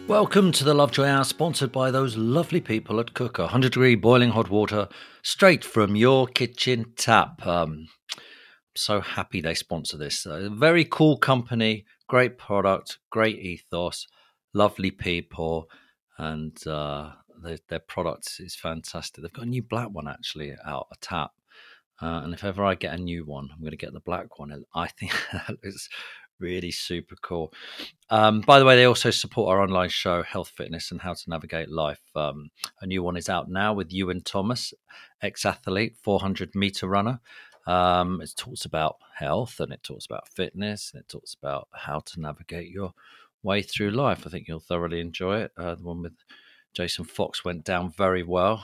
Welcome to the Lovejoy Hour, sponsored by those lovely people at Cooker. 100-degree boiling hot water straight from your kitchen tap. I'm so happy they sponsor this. Very cool company, great product, great ethos, lovely people, and their product is fantastic. They've got a new black one actually out, a tap. And if ever I get a new one, I'm going to get the black one. And I think that looks really super cool. By the way, they also support our online show, Health, Fitness, and How to Navigate Life. A new one is out now with Ewan Thomas, ex-athlete, 400-meter runner. It talks about health, and it talks about fitness, and it talks about how to navigate your way through life. I think you'll thoroughly enjoy it. The one with Jason Fox went down very well.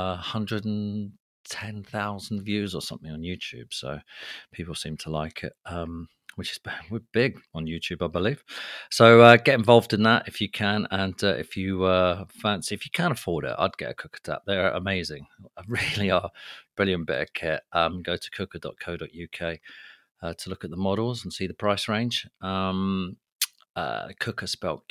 110,000 views or something on YouTube, so people seem to like it. Which is big on YouTube, I believe. So get involved in that if you can, and if you fancy, if you can afford it, I'd get a Cooker tap. They're amazing, really are brilliant bit of kit. Go to cooker.co.uk to look at the models and see the price range. Cooker spelled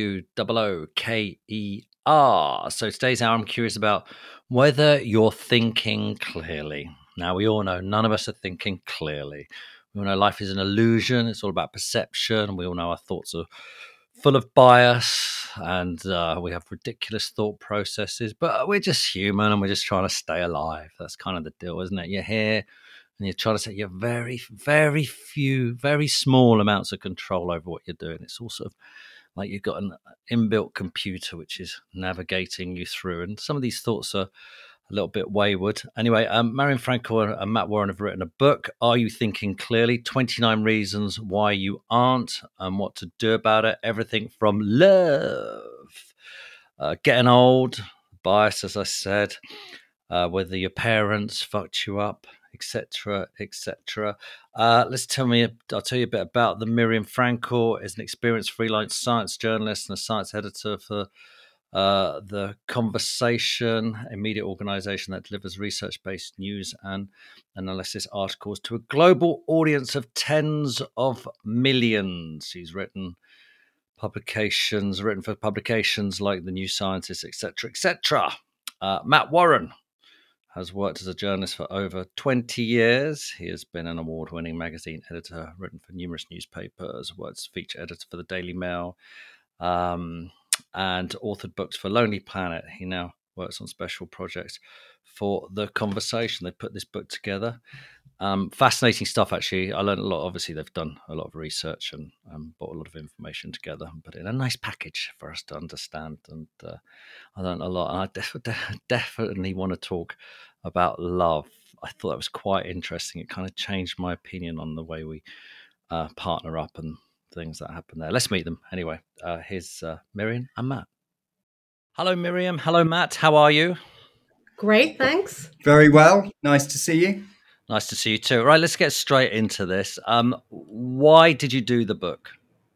Quooker. So today's hour, I'm curious about whether you're thinking clearly. Now, we all know none of us are thinking clearly. We all know life is an illusion. It's all about perception. We all know our thoughts are full of bias, and we have ridiculous thought processes, but we're just human and we're just trying to stay alive. That's kind of the deal, isn't it? You're here and you're trying to say you have very, very few, very small amounts of control over what you're doing. It's all sort of like you've got an inbuilt computer which is navigating you through. And some of these thoughts are a little bit wayward. Anyway, Marion Frankel and Matt Warren have written a book, Are You Thinking Clearly? 29 Reasons Why You Aren't and What to Do About It. Everything from love, getting old, bias, as I said, whether your parents fucked you up, etc., etc. I'll tell you a bit about them. Miriam Frankel is an experienced freelance science journalist and a science editor for The Conversation, a media organization that delivers research-based news and analysis articles to a global audience of tens of millions. She's written for publications like The New Scientist, etc., etc. Matt Warren has worked as a journalist for over 20 years. He has been an award-winning magazine editor, written for numerous newspapers, worked as feature editor for the Daily Mail, and authored books for Lonely Planet. He now works on special projects for The Conversation. They put this book together. Fascinating stuff, actually. I learned a lot. Obviously, they've done a lot of research and brought a lot of information together and put it in a nice package for us to understand. And I learned a lot. And I definitely want to talk about love. I thought that was quite interesting. It kind of changed my opinion on the way we partner up and things that happen there. Let's meet them. Anyway, here's Miriam and Matt. Hello, Miriam. Hello, Matt. How are you? Great, thanks. Very well. Nice to see you. Nice to see you too. Right, let's get straight into this. Why did you do the book?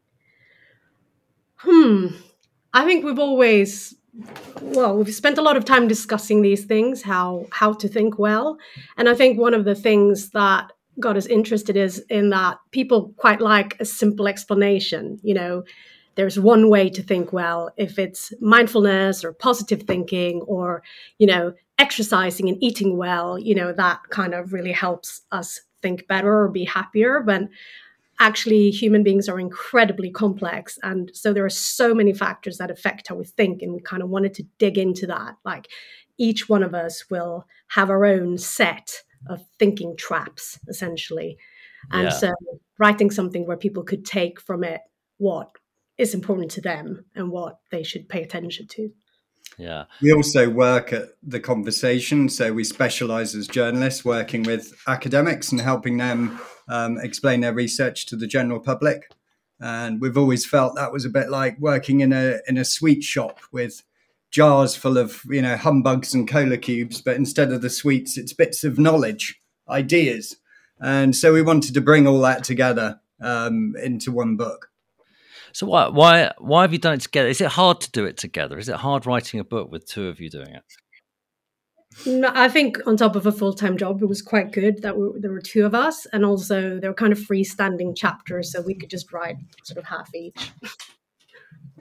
I think we've spent a lot of time discussing these things, how to think well. And I think one of the things that got us interested is in that people quite like a simple explanation. You know, there's one way to think well, if it's mindfulness or positive thinking or, exercising and eating well, that kind of really helps us think better or be happier. But actually, human beings are incredibly complex. And so there are so many factors that affect how we think. And we kind of wanted to dig into that. Like each one of us will have our own set of thinking traps, essentially. And so writing something where people could take from it what is important to them and what they should pay attention to. Yeah. We also work at The Conversation. So we specialize as journalists working with academics and helping them explain their research to the general public. And we've always felt that was a bit like working in a sweet shop with jars full of, humbugs and cola cubes. But instead of the sweets, it's bits of knowledge, ideas. And so we wanted to bring all that together into one book. So why have you done it together? Is it hard to do it together? Is it hard writing a book with two of you doing it? No, I think on top of a full-time job, it was quite good that there were two of us, and also they were kind of freestanding chapters, so we could just write sort of half each.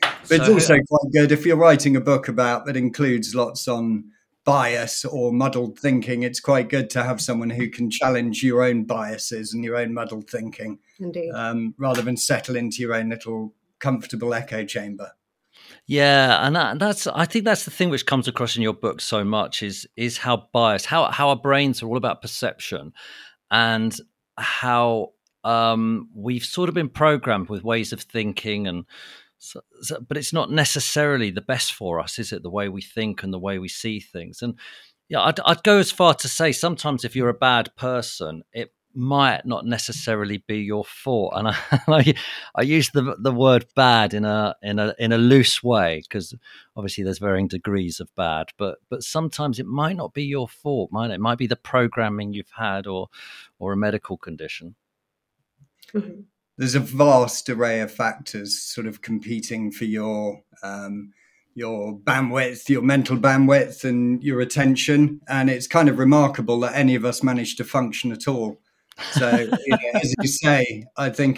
But it's also quite good if you're writing a book that includes lots on bias or muddled thinking. It's quite good to have someone who can challenge your own biases and your own muddled thinking, Indeed. Rather than settle into your own little comfortable echo chamber. Yeah, and I think that's the thing which comes across in your book so much is how biased, how our brains are all about perception, and how we've sort of been programmed with ways of thinking, and but it's not necessarily the best for us, is it? The way we think and the way we see things, and yeah, I'd go as far to say sometimes if you're a bad person, it might not necessarily be your fault. And I use the word bad in a loose way, because obviously there's varying degrees of bad, but sometimes it might not be your fault, might it? It might be the programming you've had, or a medical condition. Mm-hmm. There's a vast array of factors sort of competing for your bandwidth, your mental bandwidth, and your attention. And it's kind of remarkable that any of us manage to function at all. So, as you say, I think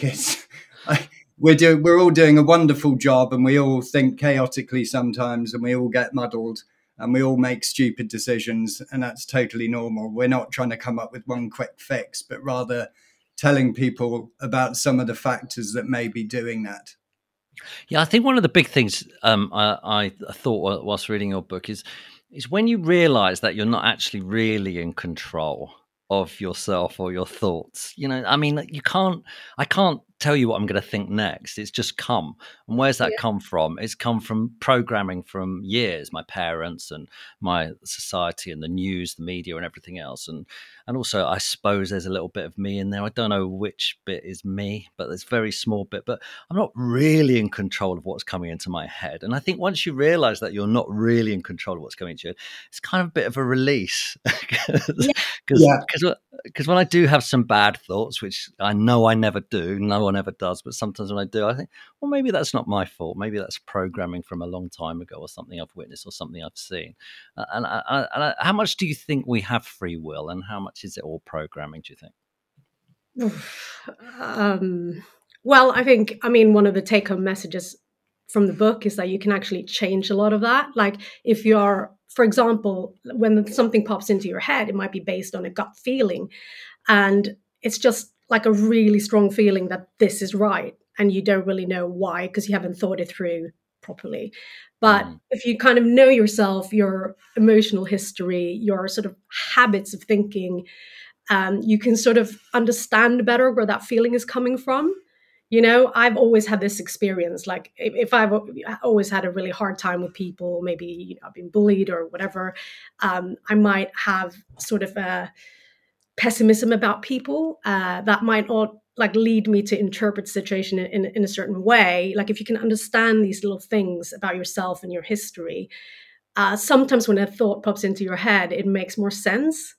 we're all doing a wonderful job, and we all think chaotically sometimes, and we all get muddled, and we all make stupid decisions, and that's totally normal. We're not trying to come up with one quick fix, but rather telling people about some of the factors that may be doing that. Yeah, I think one of the big things I thought whilst reading your book is when you realize that you're not actually really in control of yourself or your thoughts. I mean, I can't tell you what I'm going to think next. It's just come. And where's that come from? It's come from programming from years, my parents and my society and the news, the media and everything else. And also, I suppose there's a little bit of me in there. I don't know which bit is me, but there's a very small bit. But I'm not really in control of what's coming into my head. And I think once you realize that you're not really in control of what's coming into you, it's kind of a bit of a release. Because when I do have some bad thoughts, which I know I never do, no one ever does, but sometimes when I do, I think, well, maybe that's not my fault. Maybe that's programming from a long time ago, or something I've witnessed, or something I've seen. And how much do you think we have free will, and how much is it all programming, do you think? Well, I mean, one of the take-home messages from the book is that you can actually change a lot of that. Like if you're, for example, when something pops into your head, it might be based on a gut feeling. And it's just like a really strong feeling that this is right. And you don't really know why, because you haven't thought it through properly. But if you kind of know yourself, your emotional history, your sort of habits of thinking, you can sort of understand better where that feeling is coming from. I've always had this experience. Like if I've always had a really hard time with people, maybe I've been bullied or whatever, I might have sort of a pessimism about people that might not like lead me to interpret the situation in a certain way. Like if you can understand these little things about yourself and your history, sometimes when a thought pops into your head, it makes more sense.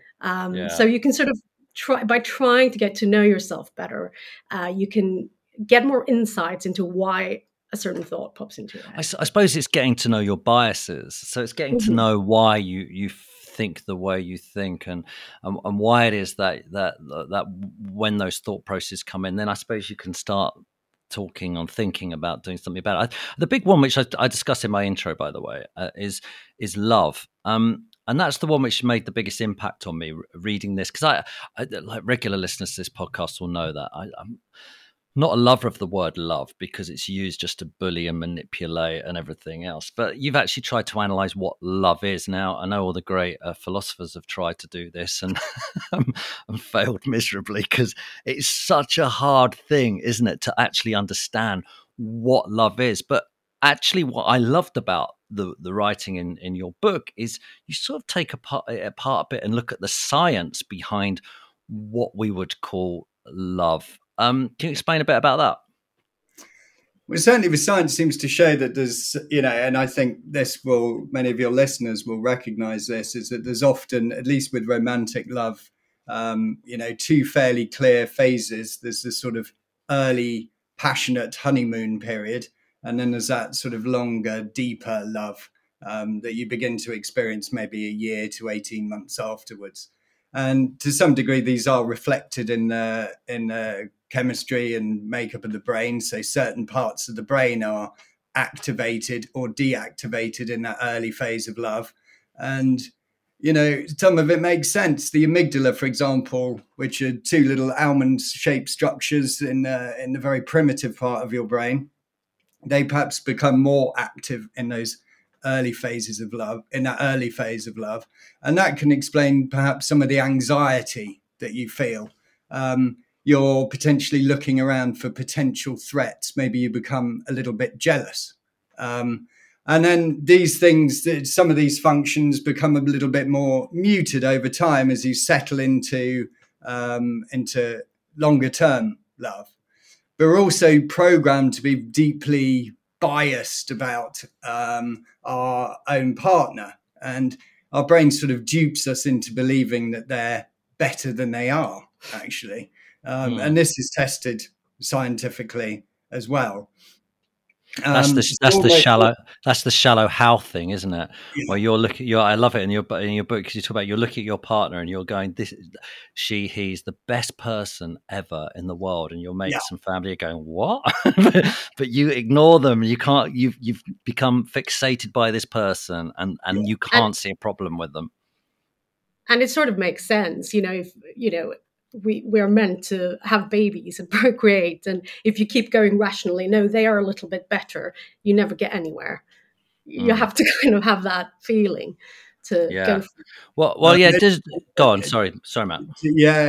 So you can sort of trying to get to know yourself better, you can get more insights into why a certain thought pops into your head. I suppose it's getting to know your biases. So it's getting to know why you think the way you think, and why it is that when those thought processes come in, then I suppose you can start talking and thinking about doing something about it. The big one, which I discussed in my intro, by the way, is love. And that's the one which made the biggest impact on me reading this, because I like regular listeners to this podcast will know that I'm not a lover of the word love, because it's used just to bully and manipulate and everything else. But you've actually tried to analyze what love is. Now, I know all the great philosophers have tried to do this and failed miserably, because it's such a hard thing, isn't it, to actually understand what love is. But actually, what I loved about the writing in your book is you sort of take apart a bit and look at the science behind what we would call love. Can you explain a bit about that? Well, certainly the science seems to show that there's, and I think many of your listeners will recognize this, is that there's often, at least with romantic love, two fairly clear phases. There's this sort of early passionate honeymoon period, and then there's that sort of longer, deeper love that you begin to experience maybe a year to 18 months afterwards. And to some degree, these are reflected in chemistry and makeup of the brain. So certain parts of the brain are activated or deactivated in that early phase of love. And, you know, some of it makes sense. The amygdala, for example, which are two little almond-shaped structures in the very primitive part of your brain, they perhaps become more active in those early phases of love, in that early phase of love. And that can explain perhaps some of the anxiety that you feel. You're potentially looking around for potential threats. Maybe you become a little bit jealous. And then these things, some of these functions become a little bit more muted over time as you settle into longer term love. But we're also programmed to be deeply biased about our own partner. And our brain sort of dupes us into believing that they're better than they are, actually. And this is tested scientifically as well. That's the shallow how thing, isn't it? Yeah. Where you're looking, I love it in your book because you talk about you're looking at your partner and you're going, he's the best person ever in the world, and your mates and family are going, what? But you ignore them. You can't. You've become fixated by this person, and you can't see a problem with them. And it sort of makes sense, if we're meant to have babies and procreate, and if you keep going rationally, no, they are a little bit better, you never get anywhere. You have to kind of have that feeling to go for just go on. Sorry, Matt. Yeah,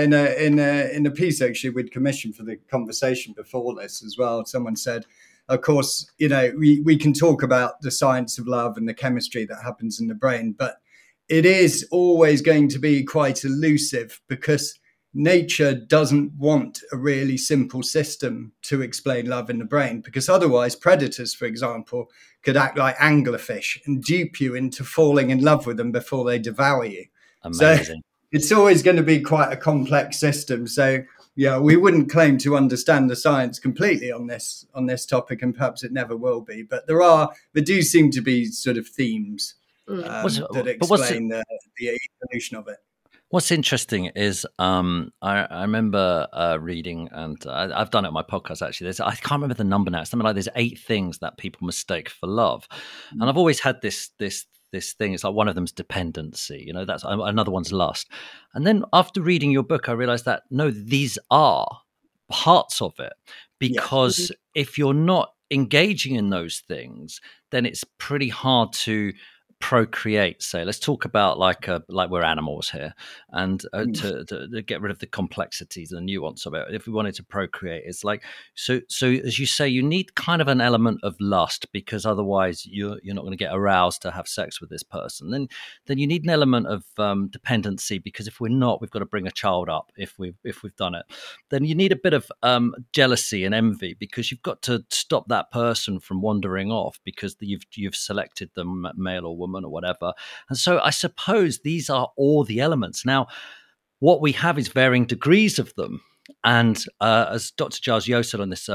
in a piece actually we'd commissioned for the conversation before this as well, someone said, of course, we can talk about the science of love and the chemistry that happens in the brain, but it is always going to be quite elusive because nature doesn't want a really simple system to explain love in the brain, because otherwise predators, for example, could act like anglerfish and dupe you into falling in love with them before they devour you. Amazing. So it's always going to be quite a complex system. So yeah, we wouldn't claim to understand the science completely on this topic, and perhaps it never will be. But there do seem to be sort of themes that explain the evolution of it. What's interesting is I remember reading, and I've done it on my podcast actually. I can't remember the number now. It's something like there's 8 things that people mistake for love, and I've always had this thing. It's like one of them's dependency. That's another one's lust. And then after reading your book, I realized that no, these are parts of it, because if you're not engaging in those things, then it's pretty hard to procreate. Say, let's talk about like we're animals here, and to get rid of the complexities and the nuance of it. If we wanted to procreate, it's like so as you say, you need kind of an element of lust, because otherwise you're not going to get aroused to have sex with this person. Then you need an element of dependency, because if we're not, we've got to bring a child up if we've done it. Then you need a bit of jealousy and envy, because you've got to stop that person from wandering off because you've selected them, male or woman or whatever. And so I suppose these are all the elements. Now, what we have is varying degrees of them. And as Dr. Giles Yeo said on this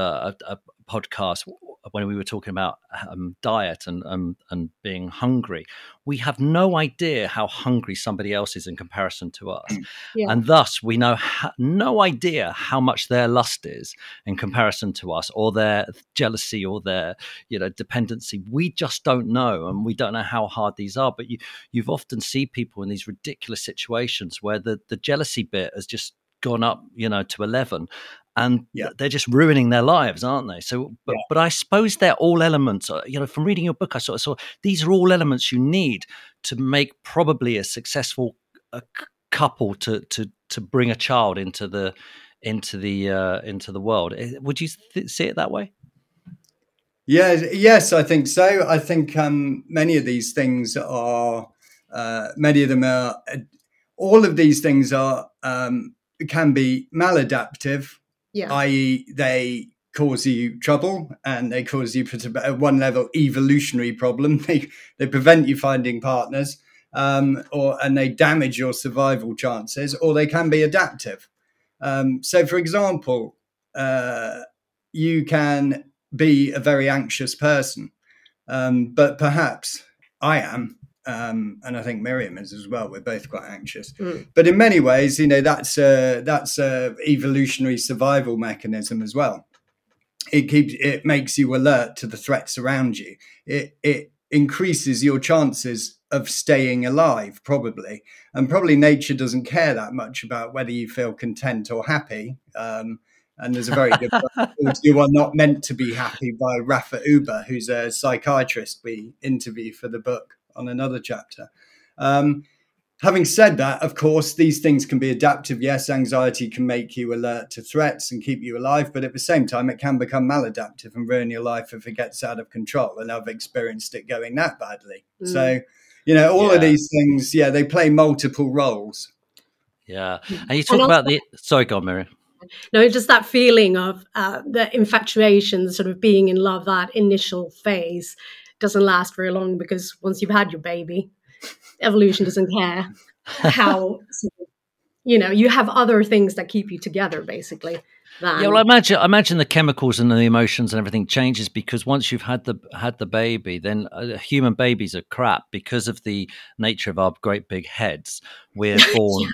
podcast, when we were talking about diet and being hungry, we have no idea how hungry somebody else is in comparison to us. And thus we know no idea how much their lust is in comparison to us, or their jealousy, or their dependency. We just don't know, and we don't know how hard these are. But you've often see people in these ridiculous situations where the jealousy bit has just gone up to 11, and they're just ruining their lives, aren't they? So but I suppose they're all elements, from reading your book, I sort of saw these are all elements you need to make probably a successful couple to bring a child into the world. Would you see it that way? Yes, I think so. I think many of these things are all of these things are can be maladaptive, i.e. they cause you trouble, and they cause you, at one level, evolutionary problem. They prevent you finding partners, and they damage your survival chances, or they can be adaptive. So, for example, you can be a very anxious person, but perhaps I am. And I think Miriam is as well. We're both quite anxious, but in many ways, that's a evolutionary survival mechanism as well. it makes you alert to the threats around you. It increases your chances of staying alive, probably. And probably nature doesn't care that much about whether you feel content or happy. And there's a very good book called You Are Not Meant to Be Happy by Rafa Uber, who's a psychiatrist we interview for the book on another chapter. Having said that, of course, these things can be adaptive. Yes, anxiety can make you alert to threats and keep you alive, but at the same time, it can become maladaptive and ruin your life if it gets out of control. And I've experienced it going that badly. So, all of these things, they play multiple roles. Yeah. And you talk about sorry, go on, Miriam. No, just that feeling of the infatuation, sort of being in love, that initial phase doesn't last very long, because once you've had your baby, evolution doesn't care how, you have other things that keep you together, basically. Well, I imagine the chemicals and the emotions and everything changes, because once you've had the baby, then human babies are crap because of the nature of our great big heads. We're born.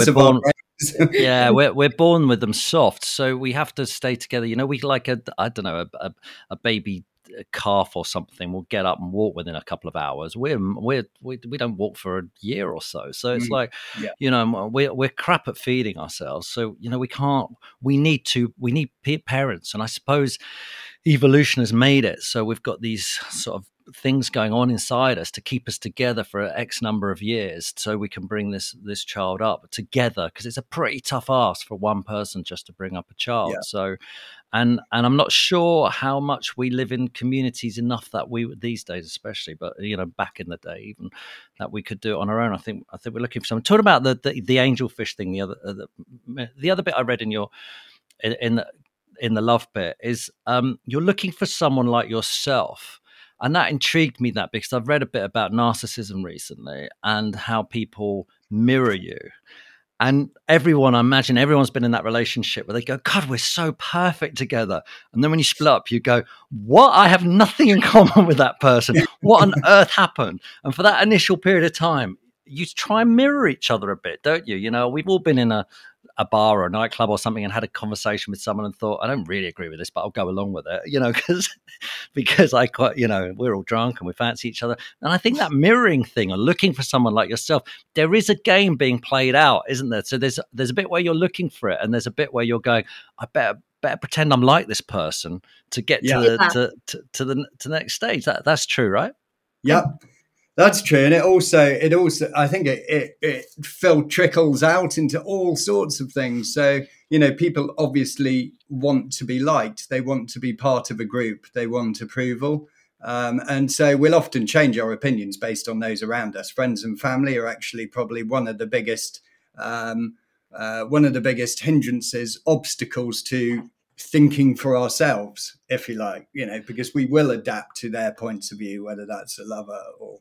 We're born with them soft, so we have to stay together. We like a baby calf or something will get up and walk within a couple of hours. We don't walk for a year or so. So it's we're crap at feeding ourselves. So we need parents, and I suppose evolution has made it so we've got these sort of things going on inside us to keep us together for X number of years, so we can bring this child up together, because it's a pretty tough ask for one person just to bring up a child. So and I'm not sure how much we live in communities enough that we, these days especially, but back in the day even, that we could do it on our own. I think we're looking for someone. Talking about the angelfish thing, the other bit I read in your in the love bit is you're looking for someone like yourself. And that intrigued me, because I've read a bit about narcissism recently and how people mirror you. And I imagine everyone's been in that relationship where they go, God, we're so perfect together. And then when you split up, you go, what? I have nothing in common with that person. What on earth happened? And for that initial period of time, you try and mirror each other a bit, don't you? We've all been in a bar or a nightclub or something and had a conversation with someone and thought, I don't really agree with this, but I'll go along with it, because I quite, we're all drunk and we fancy each other. And I think that mirroring thing, or looking for someone like yourself, there is a game being played out, isn't there? So there's a bit where you're looking for it, and there's a bit where you're going, I better pretend I'm like this person to get to the next stage. That's true, right? Yep. That's true, and it also I think it trickles out into all sorts of things. So people obviously want to be liked, they want to be part of a group, they want approval, and so we'll often change our opinions based on those around us. Friends and family are actually probably one of the biggest hindrances, obstacles to thinking for ourselves, if you like, because we will adapt to their points of view, whether that's a lover or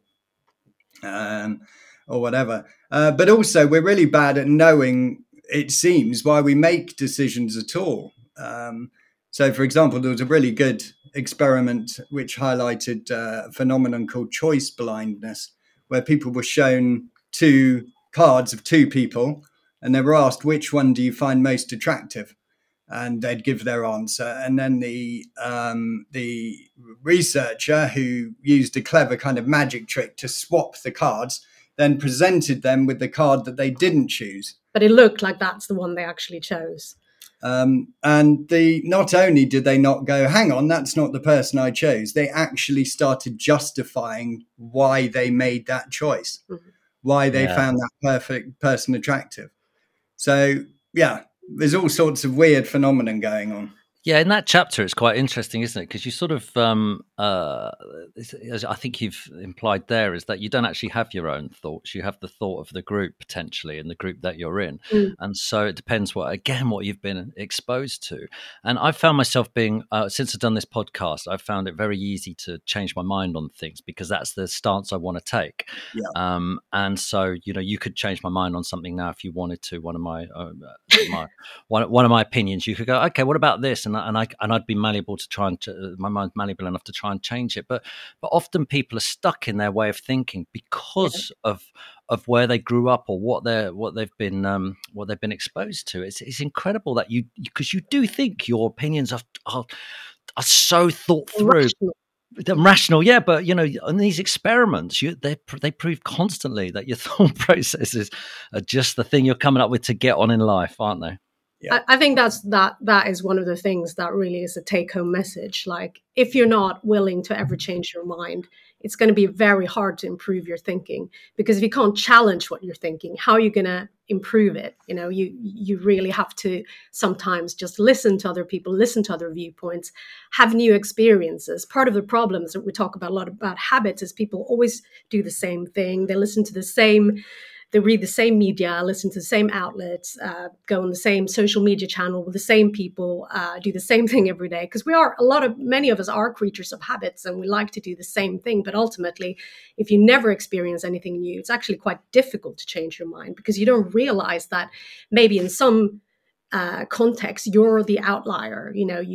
whatever. But also, we're really bad at knowing, it seems, why we make decisions at all. So, for example, there was a really good experiment which highlighted a phenomenon called choice blindness, where people were shown two cards of two people, and they were asked, which one do you find most attractive? And they'd give their answer. And then the researcher, who used a clever kind of magic trick to swap the cards, then presented them with the card that they didn't choose. But it looked like that's the one they actually chose. And not only did they not go, hang on, that's not the person I chose, they actually started justifying why they made that choice, why they found that perfect person attractive. So, there's all sorts of weird phenomenon going on. Yeah, in that chapter, it's quite interesting, isn't it? Because you sort of, as I think you've implied there, is that you don't actually have your own thoughts. You have the thought of the group, potentially, in the group that you're in. And so it depends what you've been exposed to. And I've found myself being, since I've done this podcast, I've found it very easy to change my mind on things, because that's the stance I want to take. Yeah. And so, you could change my mind on something now if you wanted to. One of my opinions, you could go, okay, what about this? And I'd be malleable to try and my mind's malleable enough to try and change it. But often people are stuck in their way of thinking because of where they grew up or what they've been exposed to. It's incredible that because you do think your opinions are are so thought through. Rational. Rational, yeah, but on these experiments, they prove constantly that your thought processes are just the thing you're coming up with to get on in life, aren't they? Yeah. I think that is one of the things that really is a take-home message. Like, if you're not willing to ever change your mind, it's going to be very hard to improve your thinking, because if you can't challenge what you're thinking, how are you going to improve it? You really have to sometimes just listen to other people, listen to other viewpoints, have new experiences. Part of the problems that we talk about a lot about habits is people always do the same thing. They read the same media, listen to the same outlets, go on the same social media channel with the same people, do the same thing every day. Because many of us are creatures of habits, and we like to do the same thing. But ultimately, if you never experience anything new, it's actually quite difficult to change your mind, because you don't realize that maybe in some context, you're the outlier.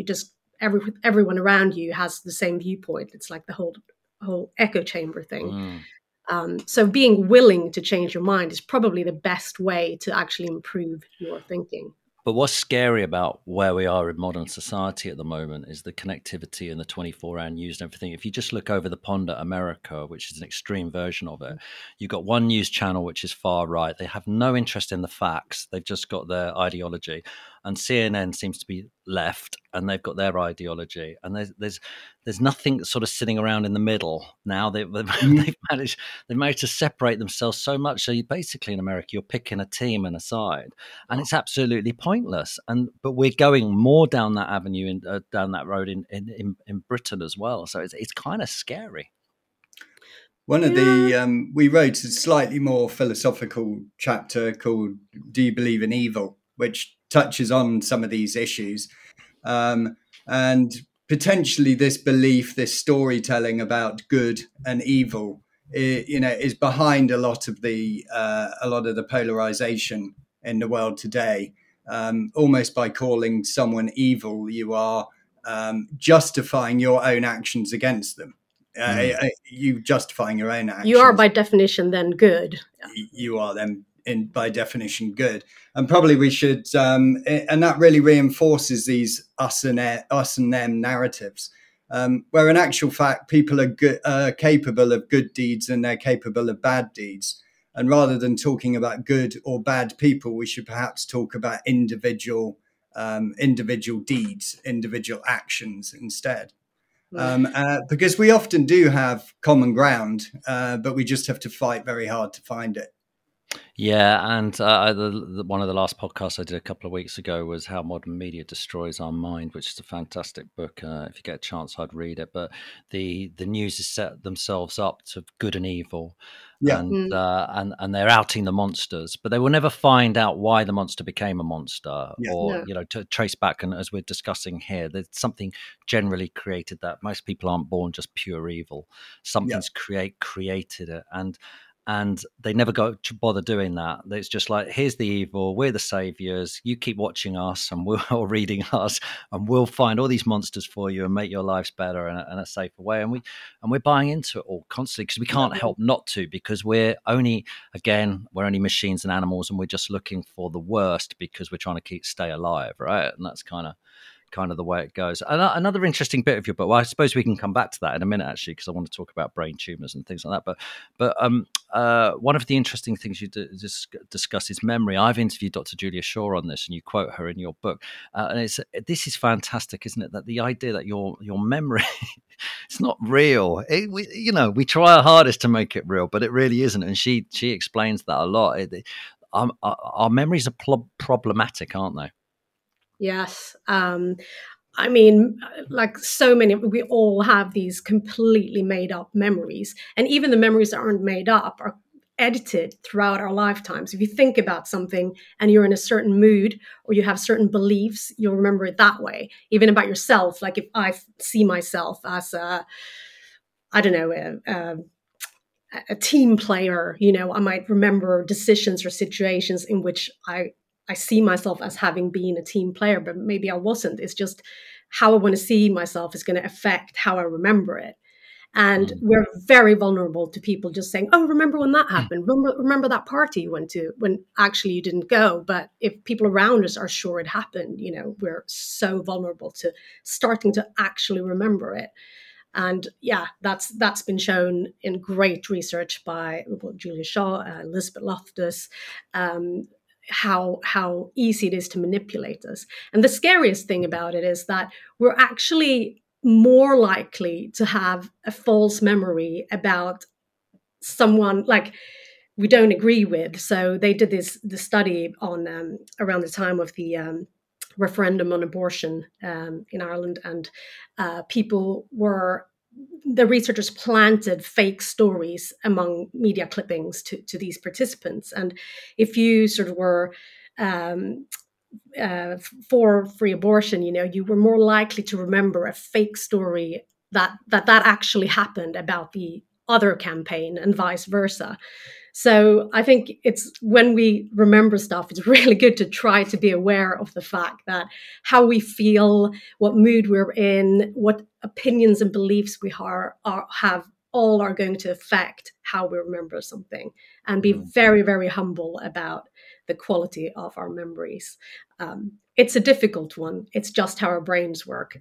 Everyone around you has the same viewpoint. It's like the whole echo chamber thing. So being willing to change your mind is probably the best way to actually improve your thinking. But what's scary about where we are in modern society at the moment is the connectivity and the 24-hour news and everything. If you just look over the pond at America, which is an extreme version of it, you've got one news channel which is far right. They have no interest in the facts. They've just got their ideology. And CNN seems to be left, and they've got their ideology. And there's nothing sort of sitting around in the middle now. They've managed to separate themselves so much. So you basically, in America, you're picking a team and a side, and it's absolutely pointless. But we're going more down that avenue, down that road in Britain as well. So it's kind of scary. One of the we wrote a slightly more philosophical chapter called "Do You Believe in Evil?", which touches on some of these issues, and potentially this belief, this storytelling about good and evil, is behind a lot of the polarization in the world today. Almost by calling someone evil, you are justifying your own actions against them. You justifying your own actions. You are by definition then good. You are then by definition good. And probably we should, and that really reinforces these us and them narratives, where in actual fact people are capable of good deeds and they're capable of bad deeds. And rather than talking about good or bad people, we should perhaps talk about individual deeds, individual actions instead. Because we often do have common ground, but we just have to fight very hard to find it. Yeah, and one of the last podcasts I did a couple of weeks ago was How Modern Media Destroys Our Mind, which is a fantastic book. If you get a chance, I'd read it. But the news has set themselves up to good and evil, and they're outing the monsters, but they will never find out why the monster became a monster, to trace back. And as we're discussing here, there's something generally created that. Most people aren't born just pure evil. Something's created it, and they never go to bother doing that. It's just like, here's the evil, we're the saviors, you keep watching us and or reading us, and we'll find all these monsters for you and make your lives better in a safer way. And we're buying into it all constantly, because we can't help not to, because we're only machines and animals, and we're just looking for the worst because we're trying to stay alive, right? And that's kind of the way it goes. Another interesting bit of your book, well, I suppose we can come back to that in a minute, actually, because I want to talk about brain tumors and things like that. But one of the interesting things you discuss is memory. I've interviewed Dr. Julia Shaw on this, and you quote her in your book. And this is fantastic, isn't it? That the idea that your memory, it's not real. We try our hardest to make it real, but it really isn't. And she explains that a lot. Our memories are problematic, aren't they? Yes. I mean, like so many, we all have these completely made up memories. And even the memories that aren't made up are edited throughout our lifetimes. If you think about something and you're in a certain mood or you have certain beliefs, you'll remember it that way. Even about yourself. Like if I see myself as a team player, I might remember decisions or situations in which I see myself as having been a team player, but maybe I wasn't. It's just how I want to see myself is going to affect how I remember it. And we're very vulnerable to people just saying, oh, remember when that happened? Remember that party you went to, when actually you didn't go. But if people around us are sure it happened, we're so vulnerable to starting to actually remember it. And yeah, that's been shown in great research by Julia Shaw, Elizabeth Loftus, how easy it is to manipulate us. And the scariest thing about it is that we're actually more likely to have a false memory about someone like we don't agree with. So they did the study on around the time of the referendum on abortion in Ireland, and the researchers planted fake stories among media clippings to these participants. And if you sort of were for free abortion, you were more likely to remember a fake story that actually happened about the other campaign, and vice versa. So I think it's when we remember stuff, it's really good to try to be aware of the fact that how we feel, what mood we're in, what opinions and beliefs we have all are going to affect how we remember something, and be very, very humble about the quality of our memories. It's a difficult one. It's just how our brains work.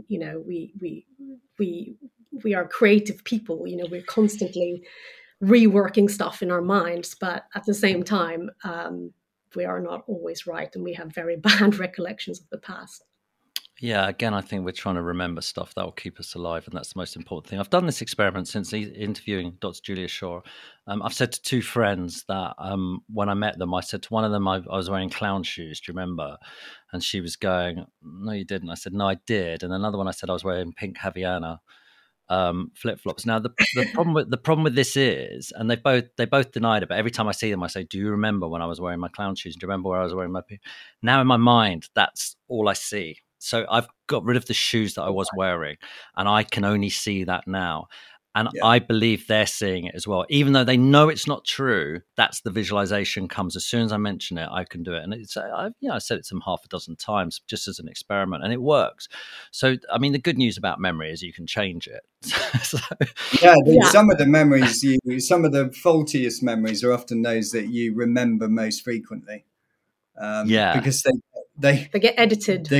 We are creative people. We're constantly reworking stuff in our minds, but at the same time, we are not always right, and we have very bad recollections of the past. Yeah, again, I think we're trying to remember stuff that will keep us alive, and that's the most important thing. I've done this experiment since interviewing Dr. Julia Shaw. I've said to two friends that when I met them, I said to one of them, I was wearing clown shoes, do you remember? And she was going, no, you didn't. I said, no, I did. And another one, I said I was wearing pink Havaiana flip-flops. Now the problem with this is, and they both denied it, but every time I see them I say, do you remember when I was wearing my clown shoes? Do you remember where I was wearing my now in my mind that's all I see. So I've got rid of the shoes that I was wearing, and I can only see that now. And I believe they're seeing it as well, even though they know it's not true. That's the visualization comes as soon as I mention it. I can do it, and I said it to them half a dozen times just as an experiment, and it works. So, I mean, the good news about memory is you can change it. Some of the memories, some of the faultiest memories are often those that you remember most frequently. Because they get edited.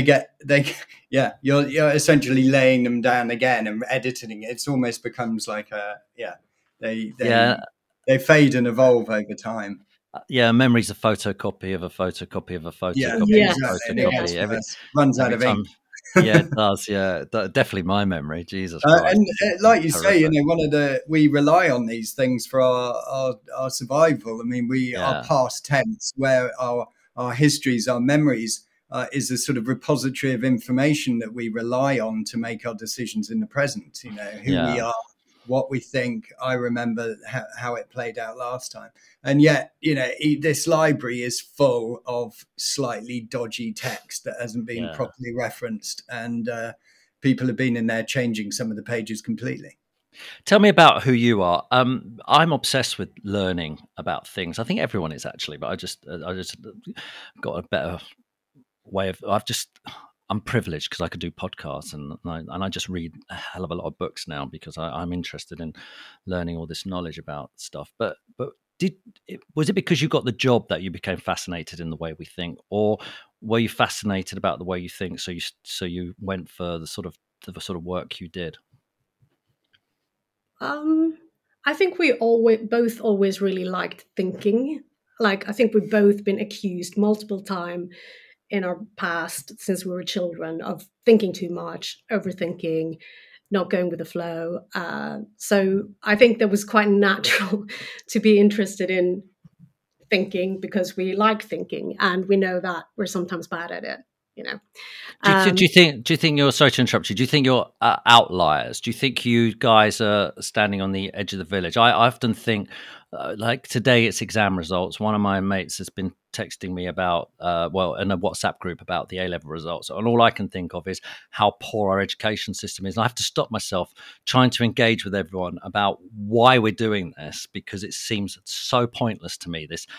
You're essentially laying them down again and editing it. It almost becomes like they fade and evolve over time. Memory's a photocopy of a photocopy of a photocopy of a photocopy. Runs out of ink. Yeah, it does. Yeah, definitely my memory. Jesus Christ. And like you say, we rely on these things for our survival. I mean, our past tense, where our histories, our memories, is a sort of repository of information that we rely on to make our decisions in the present. Who we are, what we think. I remember how it played out last time. And yet, this library is full of slightly dodgy text that hasn't been properly referenced. And people have been in there changing some of the pages completely. Tell me about who you are. I'm obsessed with learning about things. I think everyone is actually, but I just got a better way of. I'm privileged because I could do podcasts, and I just read a hell of a lot of books now because I'm interested in learning all this knowledge about stuff. But was it because you got the job that you became fascinated in the way we think, or were you fascinated about the way you think? So you went for the sort of work you did. I think we both always really liked thinking. Like, I think we've both been accused multiple times in our past since we were children of thinking too much, overthinking, not going with the flow. So I think that was quite natural to be interested in thinking because we like thinking, and we know that we're sometimes bad at it. Do you think you're, sorry to interrupt you, do you think you're outliers? Do you think you guys are standing on the edge of the village? I often think like today it's exam results. One of my mates has been texting me about, in a WhatsApp group about the A-level results. And all I can think of is how poor our education system is. And I have to stop myself trying to engage with everyone about why we're doing this, because it seems so pointless to me. This,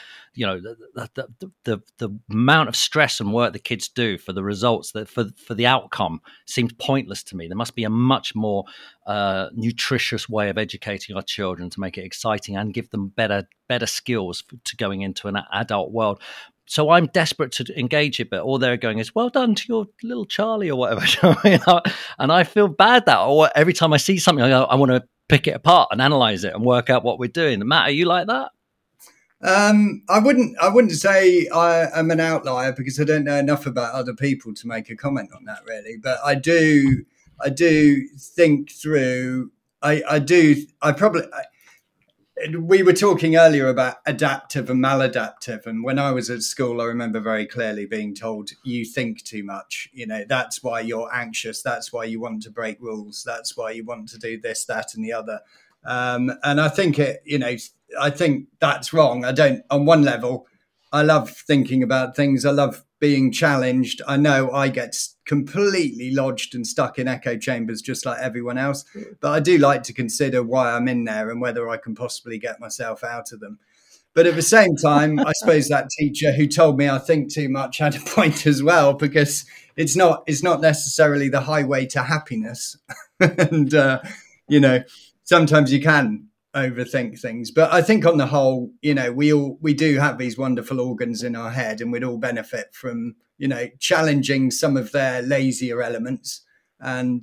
the amount of stress and work the kids do for the results, that for the outcome, seems pointless to me. There must be a much more nutritious way of educating our children to make it exciting and give them better skills to going into an adult world. So I'm desperate to engage it, but all they're going is, well done to your little Charlie or whatever. And I feel bad that every time I see something, I want to pick it apart and analyze it and work out what we're doing. Matt, are you like that? I wouldn't say I'm an outlier, because I don't know enough about other people to make a comment on that, really. But I do think through. We were talking earlier about adaptive and maladaptive, and when I was at school, I remember very clearly being told, you think too much, that's why you're anxious, that's why you want to break rules, that's why you want to do this, that and the other. And I think I think that's wrong. On one level, I love thinking about things. I love being challenged. I know I get completely lodged and stuck in echo chambers just like everyone else, but I do like to consider why I'm in there and whether I can possibly get myself out of them. But at the same time, I suppose that teacher who told me I think too much had a point as well, because it's not necessarily the highway to happiness. And, sometimes you can overthink things. But I think on the whole, we do have these wonderful organs in our head, and we'd all benefit from, challenging some of their lazier elements and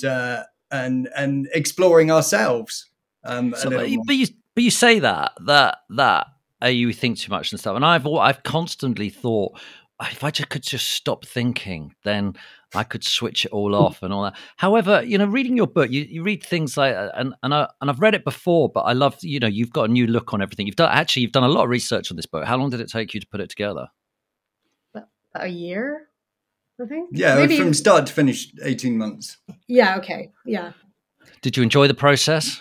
exploring ourselves. But you say that you think too much and stuff. And I've constantly thought, if I could just stop thinking, then I could switch it all off and all that. However, reading your book, you read things like, and I've read it before, but I love, you've got a new look on everything. You've done a lot of research on this book. How long did it take you to put it together? About a year, I think. Yeah, maybe from start to finish, 18 months. Yeah. Okay. Yeah. Did you enjoy the process?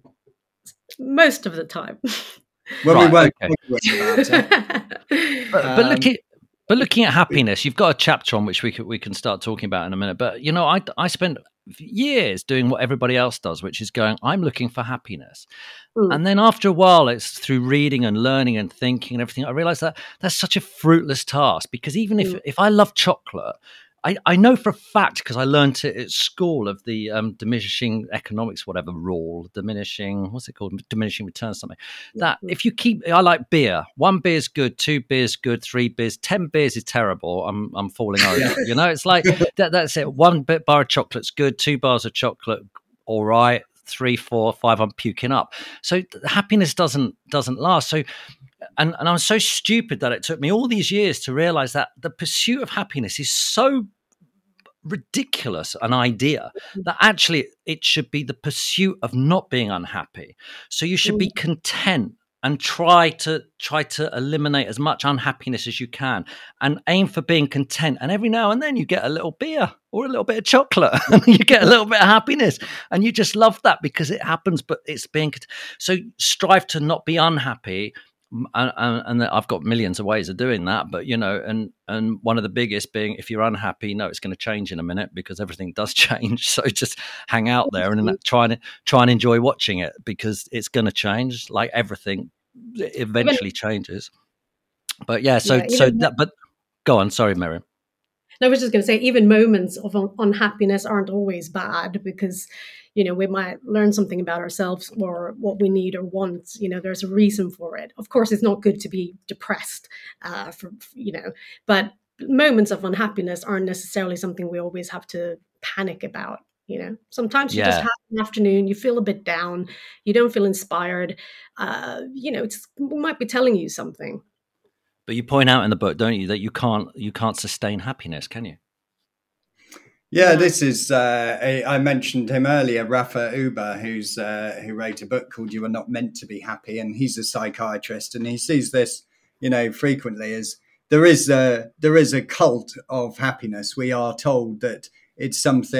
Most of the time. Well, we won't okay. About it. But looking at happiness, you've got a chapter on which we can start talking about in a minute. But I spent years doing what everybody else does, which is going, I'm looking for happiness. And then after a while, it's through reading and learning and thinking and everything, I realized that that's such a fruitless task, because even if I love chocolate, I know for a fact, because I learned it at school, of the diminishing economics, whatever rule, diminishing returns, something. That if you I like beer. 1 beer is good, 2 beers good, 3 beers, 10 beers is terrible. I'm falling over. It's like that's it. 1 bar of chocolate's good, 2 bars of chocolate, all right. 3, 4, 5, I'm puking up. So happiness doesn't last. So. And I was so stupid that it took me all these years to realize that the pursuit of happiness is so ridiculous an idea that actually it should be the pursuit of not being unhappy. So you should be content and try to eliminate as much unhappiness as you can, and aim for being content. And every now and then you get a little beer or a little bit of chocolate and you get a little bit of happiness, and you just love that because it happens, but it's being so strive to not be unhappy. And I've got millions of ways of doing that, but and one of the biggest being, if you're unhappy, it's going to change in a minute, because everything does change. So just hang out there and try and enjoy watching it, because it's going to change. Like everything, it eventually changes. But but go on. Sorry, Miriam. No, I was just going to say, even moments of unhappiness aren't always bad, because we might learn something about ourselves or what we need or want. There's a reason for it. Of course, it's not good to be depressed, but moments of unhappiness aren't necessarily something we always have to panic about. Sometimes you just have an afternoon, you feel a bit down, you don't feel inspired. It might be telling you something. But you point out in the book, don't you, that you can't sustain happiness, can you? Yeah, this is, I mentioned him earlier, Rafa Uber, who wrote a book called You Are Not Meant to Be Happy. And he's a psychiatrist, and he sees this, frequently as there is a cult of happiness. We are told that it's something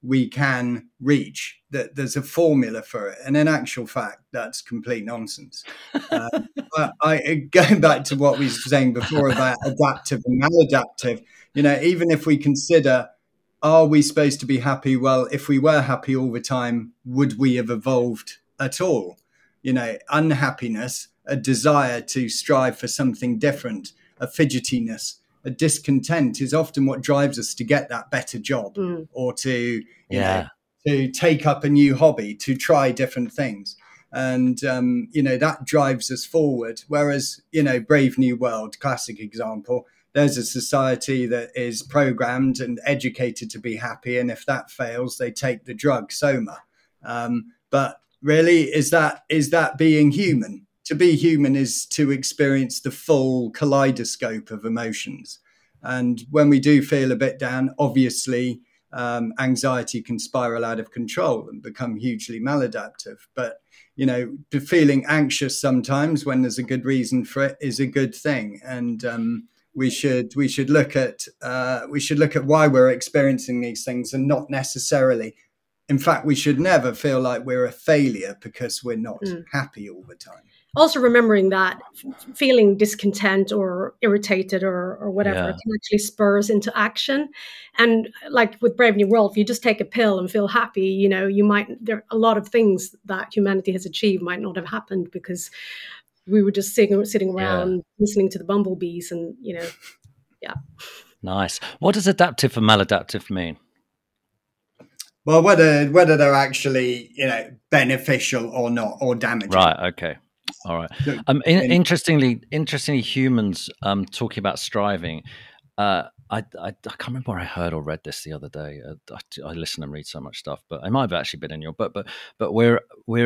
we can reach, that there's a formula for it. And in actual fact, that's complete nonsense. Going back to what we were saying before about adaptive and maladaptive, even if we consider, are we supposed to be happy? Well, if we were happy all the time, would we have evolved at all? Unhappiness, a desire to strive for something different, a fidgetiness, a discontent is often what drives us to get that better job or to, to take up a new hobby, to try different things. And, that drives us forward. Whereas, Brave New World, classic example, there's a society that is programmed and educated to be happy. And if that fails, they take the drug, Soma. But really, is that being human? To be human is to experience the full kaleidoscope of emotions. And when we do feel a bit down, obviously, anxiety can spiral out of control and become hugely maladaptive. But, feeling anxious sometimes when there's a good reason for it is a good thing. And we should look at why we're experiencing these things, and not necessarily. In fact, we should never feel like we're a failure because we're not happy all the time. Also remembering that feeling discontent or irritated or whatever can actually spur us into action. And like with Brave New World, if you just take a pill and feel happy, there are a lot of things that humanity has achieved might not have happened because we were just sitting around listening to the bumblebees and, Nice. What does adaptive and maladaptive mean? Well, whether they're actually, beneficial or not, or damaging. Right. Okay. All right. Interestingly, humans talking about striving. I can't remember where I heard or read this the other day. I listen and read so much stuff, but I might have actually been in your book. But we're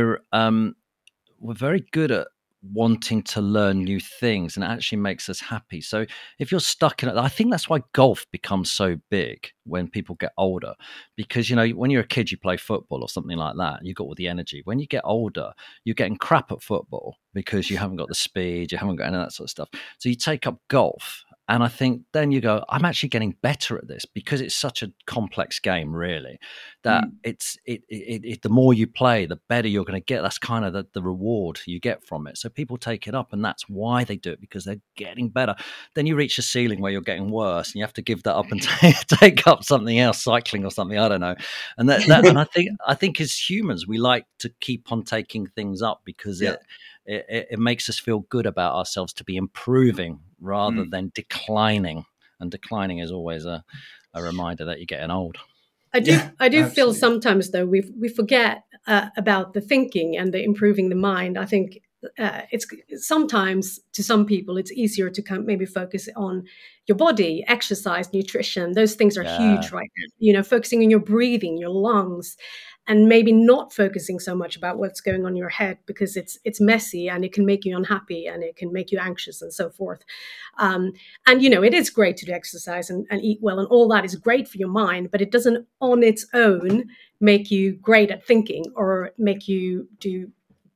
very good at wanting to learn new things, and it actually makes us happy. So if you're stuck in it, I think that's why golf becomes so big when people get older, because when you're a kid you play football or something like that, you got all the energy. When you get older, you're getting crap at football because you haven't got the speed, you haven't got any of that sort of stuff. So you take up golf, and I think then you go, I'm actually getting better at this because it's such a complex game, really, that the more you play, the better you're going to get. That's kind of the reward you get from it. So people take it up, and that's why they do it, because they're getting better. Then you reach a ceiling where you're getting worse, and you have to give that up and take up something else, cycling or something, I don't know. And and I think as humans, we like to keep on taking things up because it makes us feel good about ourselves to be improving rather than declining. And declining is always a reminder that you're getting old. I do feel sometimes, though, we forget about the thinking and the improving the mind. I think it's sometimes, to some people, it's easier to maybe focus on your body, exercise, nutrition. Those things are huge right now. Focusing on your breathing, your lungs, and maybe not focusing so much about what's going on in your head, because it's messy and it can make you unhappy and it can make you anxious and so forth. And it is great to do exercise and eat well, and all that is great for your mind, but it doesn't on its own make you great at thinking or make you do,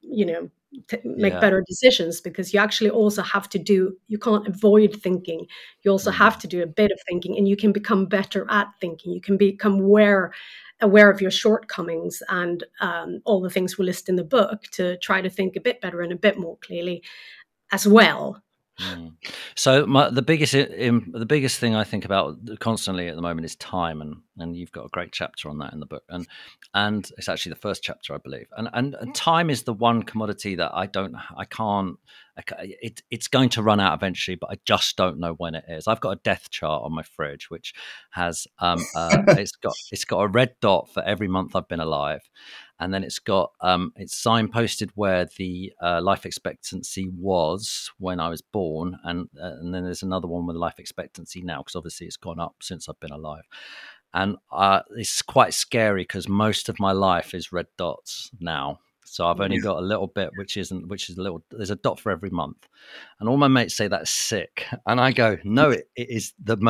make better decisions, because you actually also have to you can't avoid thinking. You also have to do a bit of thinking, and you can become better at thinking. You can become aware of your shortcomings and all the things we list in the book to try to think a bit better and a bit more clearly as well. So the biggest thing I think about constantly at the moment is time, and you've got a great chapter on that in the book, and it's actually the first chapter, I believe, and time is the one commodity that it's going to run out eventually, but I just don't know when it is. I've got a death chart on my fridge which has it's got a red dot for every month I've been alive. And then it's got it's signposted where the life expectancy was when I was born, and then there's another one with life expectancy now, because obviously it's gone up since I've been alive. And it's quite scary because most of my life is red dots now. So I've only got a little bit, which is a little. There's a dot for every month, and all my mates say that's sick, and I go, no, it is the most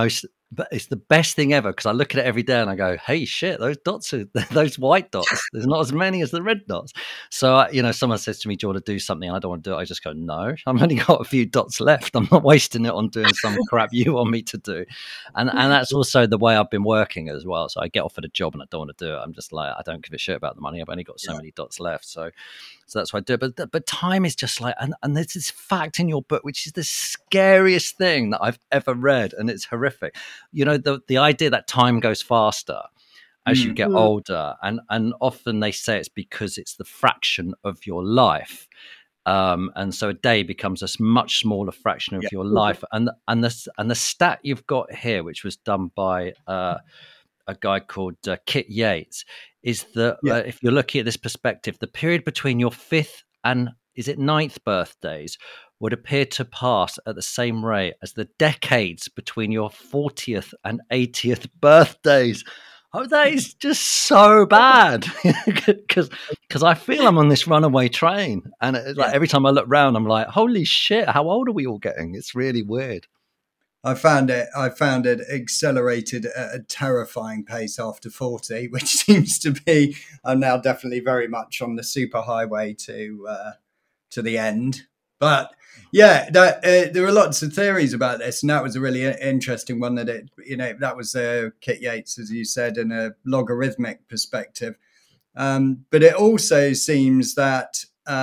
but it's the best thing ever because I look at it every day and I go, hey, shit, those dots are those white dots. There's not as many as the red dots. So, someone says to me, do you want to do something? And I don't want to do it. I just go, no, I've only got a few dots left. I'm not wasting it on doing some crap you want me to do. And that's also the way I've been working as well. So I get offered a job and I don't want to do it. I'm just like, I don't give a shit about the money. I've only got so many dots left. So that's what I do. But time is just like, and there's this fact in your book, which is the scariest thing that I've ever read. And it's horrific. The idea that time goes faster as you get older. And often they say it's because it's the fraction of your life. And so a day becomes a much smaller fraction of your life. And the stat you've got here, which was done by a guy called Kit Yates, is that if you're looking at this perspective, the period between your 5th and is it 9th birthdays would appear to pass at the same rate as the decades between your 40th and 80th birthdays. Oh, that is just so bad because I feel I'm on this runaway train, and every time I look round, I'm like, holy shit, how old are we all getting? It's really weird. I found it accelerated at a terrifying pace after 40, which seems to be, I'm now definitely very much on the super highway to the end. But yeah, there are lots of theories about this, and that was a really interesting one. That was Kit Yates, as you said, in a logarithmic perspective. But it also seems that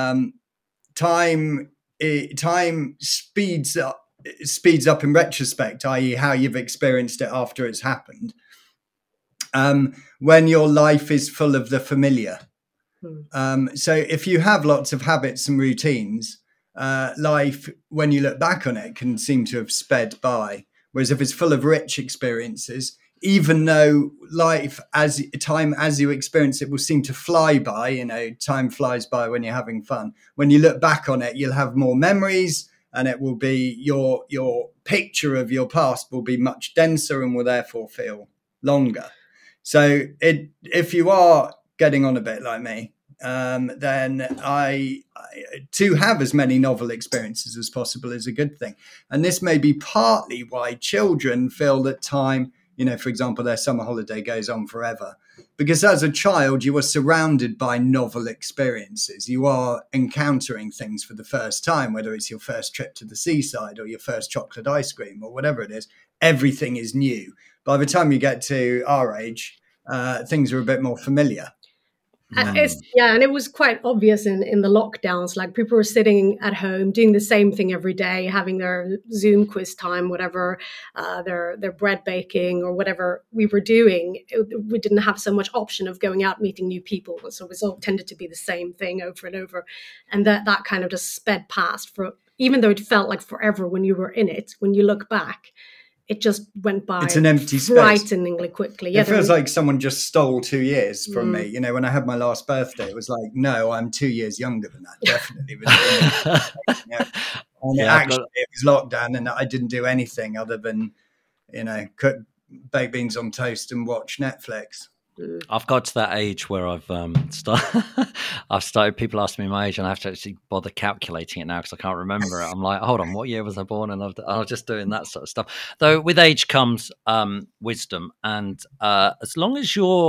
time speeds up in retrospect, i.e. how you've experienced it after it's happened, when your life is full of the familiar. So if you have lots of habits and routines, life, when you look back on it, can seem to have sped by. Whereas if it's full of rich experiences, even though time as you experience it will seem to fly by, time flies by when you're having fun. When you look back on it, you'll have more memories, and it will be your picture of your past will be much denser and will therefore feel longer. So if you are getting on a bit like me, then to have as many novel experiences as possible is a good thing. And this may be partly why children feel that time, for example, their summer holiday goes on forever. Because as a child, you are surrounded by novel experiences. You are encountering things for the first time, whether it's your first trip to the seaside or your first chocolate ice cream or whatever it is. Everything is new. By the time you get to our age, things are a bit more familiar. And it was quite obvious in the lockdowns. Like, people were sitting at home doing the same thing every day, having their Zoom quiz time, whatever, their bread baking or whatever we were doing. We didn't have so much option of going out meeting new people, so it was all tended to be the same thing over and over, and that kind of just sped past. Even though it felt like forever when you were in it, when you look back, it just went by. It's an empty space. Frighteningly quickly. It feels like someone just stole 2 years from me. When I had my last birthday, it was like, no, I'm 2 years younger than that. Definitely. It was lockdown, and I didn't do anything other than, cook baked beans on toast and watch Netflix. I've got to that age where I've started. People ask me my age, and I have to actually bother calculating it now because I can't remember it. I'm like, hold on, what year was I born? And I was just doing that sort of stuff. Though with age comes wisdom, and as long as you're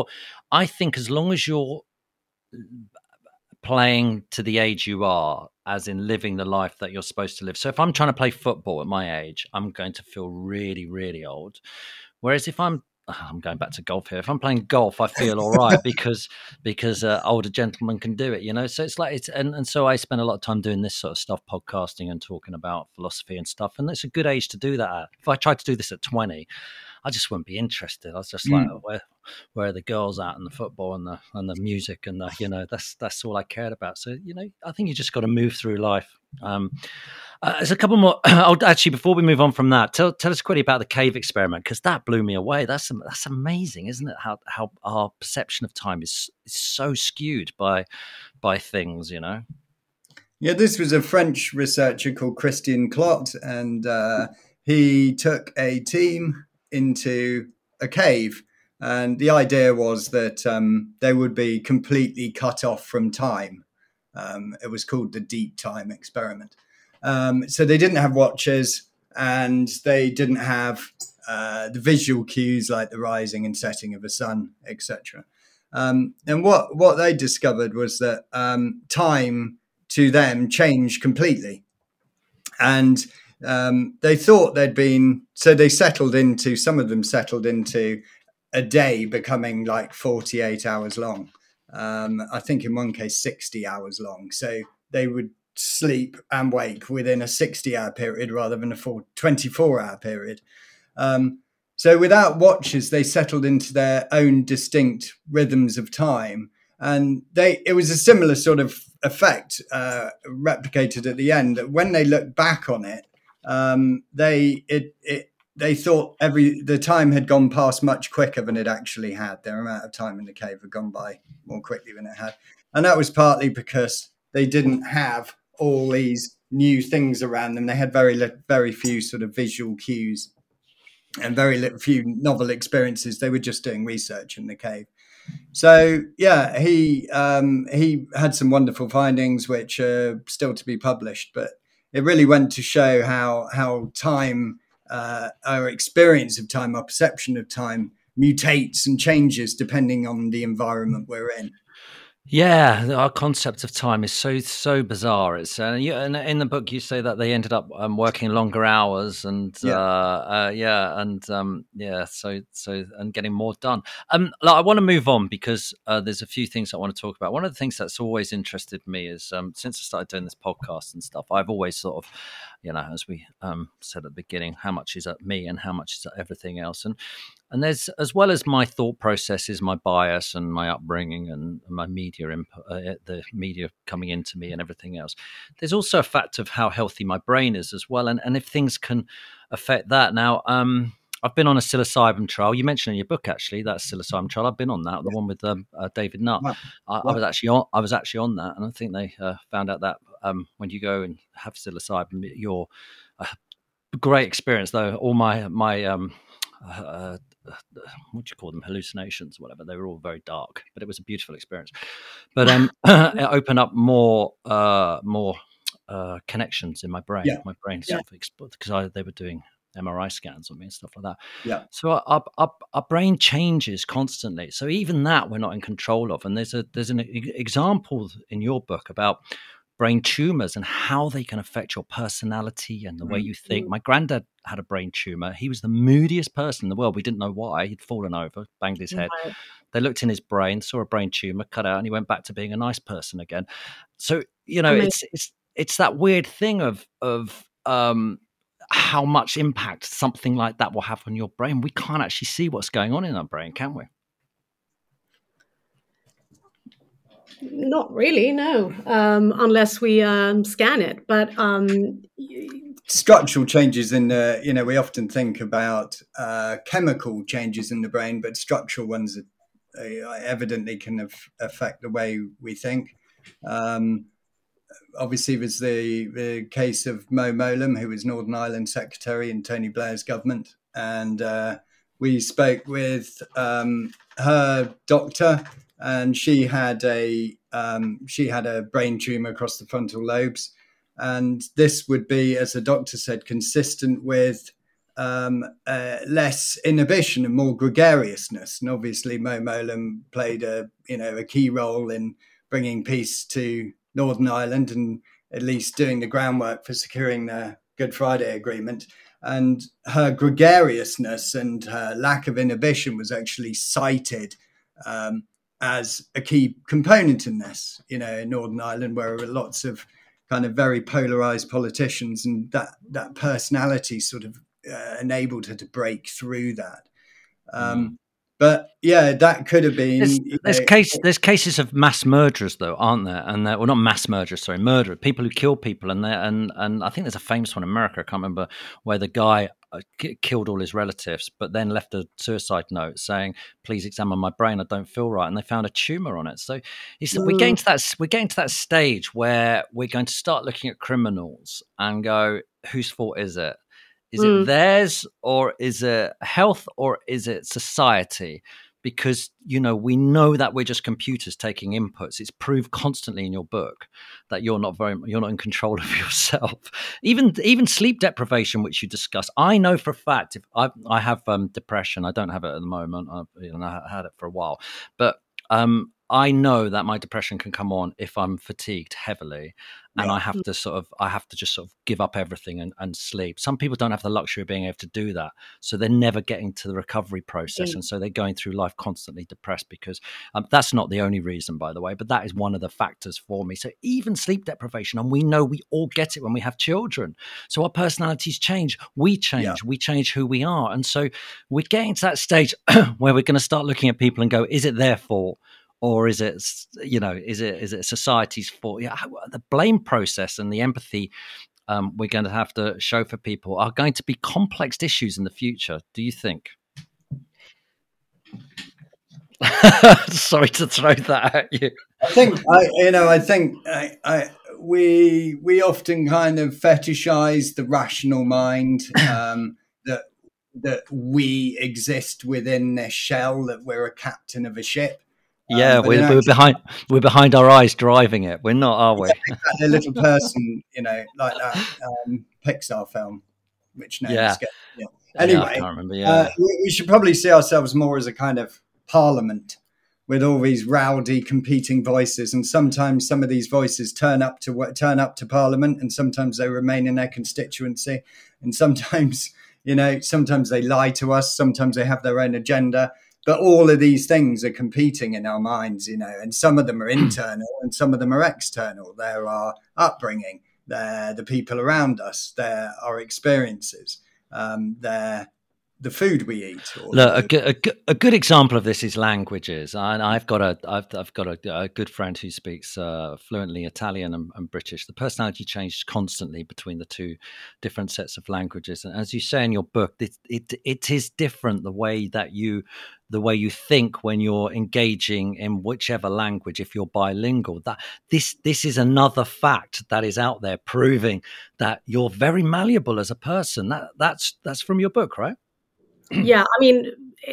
playing to the age you are, as in living the life that you're supposed to live. So if I'm trying to play football at my age, I'm going to feel really, really old. Whereas if I'm going back to golf here. If I'm playing golf, I feel all right because older gentlemen can do it, So it's like and so I spend a lot of time doing this sort of stuff, podcasting and talking about philosophy and stuff. And it's a good age to do that at. If I tried to do this at 20, I just wouldn't be interested. I was just like, where are the girls at and the football and the music and that's all I cared about. So I think you just got to move through life. There's a couple more. Actually, before we move on from that, tell us quickly about the cave experiment, because that blew me away. That's amazing, isn't it? How our perception of time is so skewed by things, Yeah, this was a French researcher called Christian Clot, and he took a team into a cave, and the idea was that they would be completely cut off from time. It was called the Deep Time Experiment. So they didn't have watches, and they didn't have the visual cues like the rising and setting of the sun, etc. And what they discovered was that time to them changed completely. And they thought they settled into, some of them settled into a day becoming like 48 hours long. I think in one case, 60 hours long. So they would sleep and wake within a 60-hour period rather than a 24-hour period. So without watches, they settled into their own distinct rhythms of time. And it was a similar sort of effect replicated at the end. That when they looked back on it, they thought the time had gone past much quicker than it actually had. Their amount of time in the cave had gone by more quickly than it had. And that was partly because they didn't have all these new things around them. They had very few sort of visual cues and very few novel experiences. They were just doing research in the cave. So yeah, he had some wonderful findings which are still to be published, but it really went to show how time, our experience of time, our perception of time mutates and changes depending on the environment we're in. Yeah, our concept of time is so bizarre. It's and in the book you say that they ended up working longer hours and so and getting more done. I want to move on because there's a few things I want to talk about. One of the things that's always interested me is since I started doing this podcast and stuff, I've always sort of, as we said at the beginning, how much is at me and how much is at everything else, and there's, as well as my thought processes, my bias and my upbringing and my media input, the media coming into me and everything else, there's also a fact of how healthy my brain is as well. And if things can affect that. Now, I've been on a psilocybin trial. You mentioned in your book, actually, that psilocybin trial. I've been on that, the one with David Nutt. Wow. I was actually on that. And I think they found out that when you go and have psilocybin, you're a great experience, though. All my what do you call them, hallucinations, whatever, they were all very dark, but it was a beautiful experience. But it opened up more connections in my brain. My brain because they were doing MRI scans on me and stuff like that. So our brain changes constantly, so even that we're not in control of. And there's an example in your book about brain tumors and how they can affect your personality and the way you think. My granddad had a brain tumor. He was the moodiest person in the world. We didn't know why. He'd fallen over, banged his head. Right. They looked in his brain, saw a brain tumor, cut out, and he went back to being a nice person again. So, it's that weird thing of how much impact something like that will have on your brain. We can't actually see what's going on in our brain, can we? Not really, no, unless we scan it. But structural changes in we often think about chemical changes in the brain, but structural ones evidently can affect the way we think. Obviously, there's the case of Mo Mowlam, who was Northern Ireland Secretary in Tony Blair's government, and we spoke with her doctor. And she had a brain tumor across the frontal lobes, and this would be, as the doctor said, consistent with less inhibition and more gregariousness. And obviously, Mo Mowlam played a key role in bringing peace to Northern Ireland and at least doing the groundwork for securing the Good Friday Agreement. And her gregariousness and her lack of inhibition was actually cited as a key component in this, in Northern Ireland, where there were lots of kind of very polarized politicians, and that personality sort of enabled her to break through that. But yeah, that could have been. There's cases of mass murderers, though, aren't there? And well, not mass murderers, sorry, murderer, people who kill people, and I think there's a famous one in America. I can't remember, where the guy killed all his relatives, but then left a suicide note saying, "Please examine my brain. I don't feel right." And they found a tumor on it. So we're getting to that stage where we're going to start looking at criminals and go, whose fault is it? Is it theirs, or is it health, or is it society? because, we know that we're just computers taking inputs. It's proved constantly in your book that you're not in control of yourself. Even sleep deprivation, which you discuss, I know for a fact, if I have depression. I don't have it at the moment. I had it for a while, but I know that my depression can come on if I'm fatigued heavily, and I have to just sort of give up everything and sleep. Some people don't have the luxury of being able to do that, so they're never getting to the recovery process, and so they're going through life constantly depressed. Because that's not the only reason, by the way, but that is one of the factors for me. So even sleep deprivation, and we know we all get it when we have children. So our personalities change, we change who we are, and so we're getting to that stage where we're going to start looking at people and go, is it their fault? Or is it, is it society's fault? The blame process and the empathy we're going to have to show for people are going to be complex issues in the future. Do you think? Sorry to throw that at you. I think we often kind of fetishize the rational mind, that we exist within this shell, that we're a captain of a ship. We're behind our eyes driving it. We're not, are we? A little person, like that Pixar film, which name is anyway. I can't remember. We should probably see ourselves more as a kind of parliament with all these rowdy competing voices, and sometimes some of these voices turn up to parliament, and sometimes they remain in their constituency, and sometimes sometimes they lie to us, sometimes they have their own agenda. But all of these things are competing in our minds, and some of them are internal and some of them are external. They're our upbringing, they're the people around us, they're our experiences, they're the food we eat. Look, a good example of this is languages. And I've got a good friend who speaks fluently Italian and British. The personality changes constantly between the two different sets of languages. And as you say in your book, it is different the way you think when you're engaging in whichever language, if you're bilingual. That this is another fact that is out there proving that you're very malleable as a person. That's from your book, right? Yeah, I mean,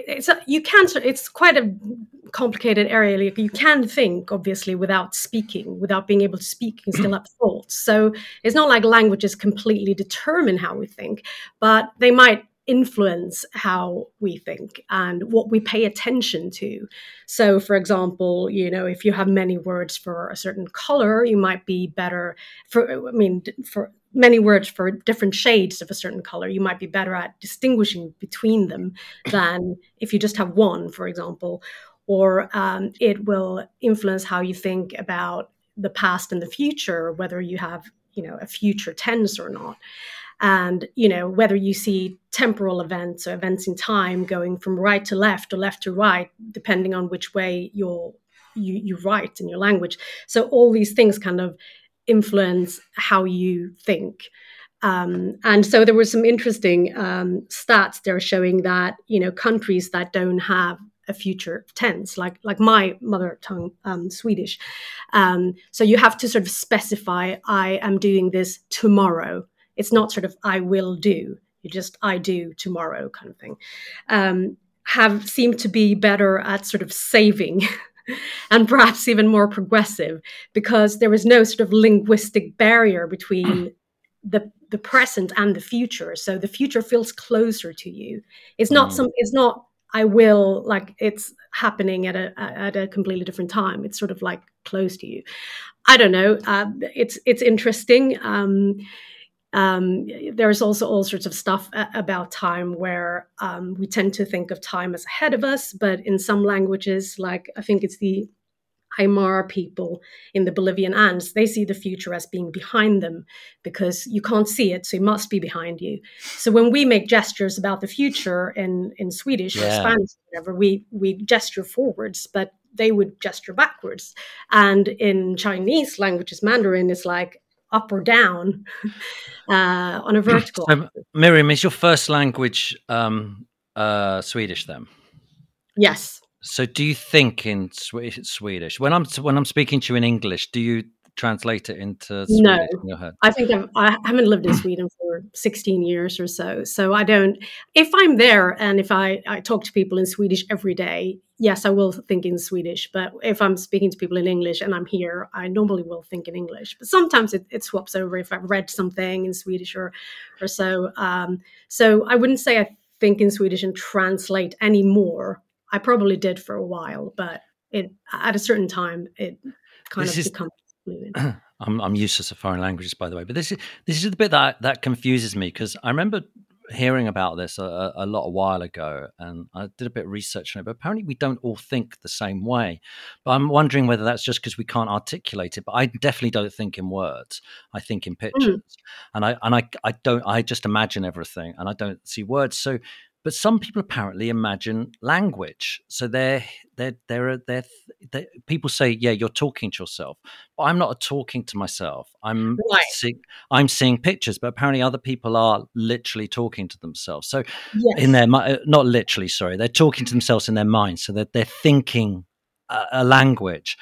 it's quite a complicated area. Like, you can think, obviously, without speaking, without being able to speak, you can still have thoughts. So it's not like languages completely determine how we think, but they might influence how we think and what we pay attention to. So, for example, if you have many words for a certain color, you might be better for many words for different shades of a certain color, you might be better at distinguishing between them than if you just have one, for example. Or it will influence how you think about the past and the future, whether you have, a future tense or not. And, whether you see temporal events or events in time going from right to left or left to right, depending on which way you write in your language. So all these things kind of influence how you think. And so there were some interesting stats there showing that, countries that don't have a future tense, like my mother tongue, Swedish. So you have to sort of specify, I am doing this tomorrow. It's not sort of, I will do. You just, I do tomorrow kind of thing. Have seemed to be better at sort of saving and perhaps even more progressive, because there is no sort of linguistic barrier between the present and the future. So the future feels closer to you. It's not it's not I will, like it's happening at a completely different time. It's sort of like close to you. I don't know. It's interesting. There's also all sorts of stuff about time where we tend to think of time as ahead of us, but in some languages, like I think it's the Aymara people in the Bolivian Andes, they see the future as being behind them because you can't see it, so it must be behind you. So when we make gestures about the future in Swedish or Spanish or whatever, we gesture forwards, but they would gesture backwards. And in Chinese languages, Mandarin is like up or down on a vertical. So, Miriam, is your first language Swedish then? Yes. So do you think in Swedish, when I'm speaking to you in English, do you translate it into No, Swedish in your head? I think I haven't lived in Sweden for 16 years or so. So I don't, if I'm there and if I talk to people in Swedish every day, yes, I will think in Swedish. But if I'm speaking to people in English and I'm here, I normally will think in English. But sometimes it swaps over if I've read something in Swedish or so. So I wouldn't say I think in Swedish and translate anymore. I probably did for a while, but at a certain time, it kind This of is becomes fluent. I'm useless at foreign languages, by the way, but this is the bit that confuses me, because I remember hearing about this a lot a while ago, and I did a bit of research on it. But apparently, we don't all think the same way. But I'm wondering whether that's just because we can't articulate it. But I definitely don't think in words. I think in pictures, and I just imagine everything, and I don't see words. So. But some people apparently imagine language. So people say, yeah, you're talking to yourself. But I'm not talking to myself. I'm seeing pictures, but apparently other people are literally talking to themselves. So in their not literally, sorry, they're talking to themselves in their mind. So that they're thinking a language.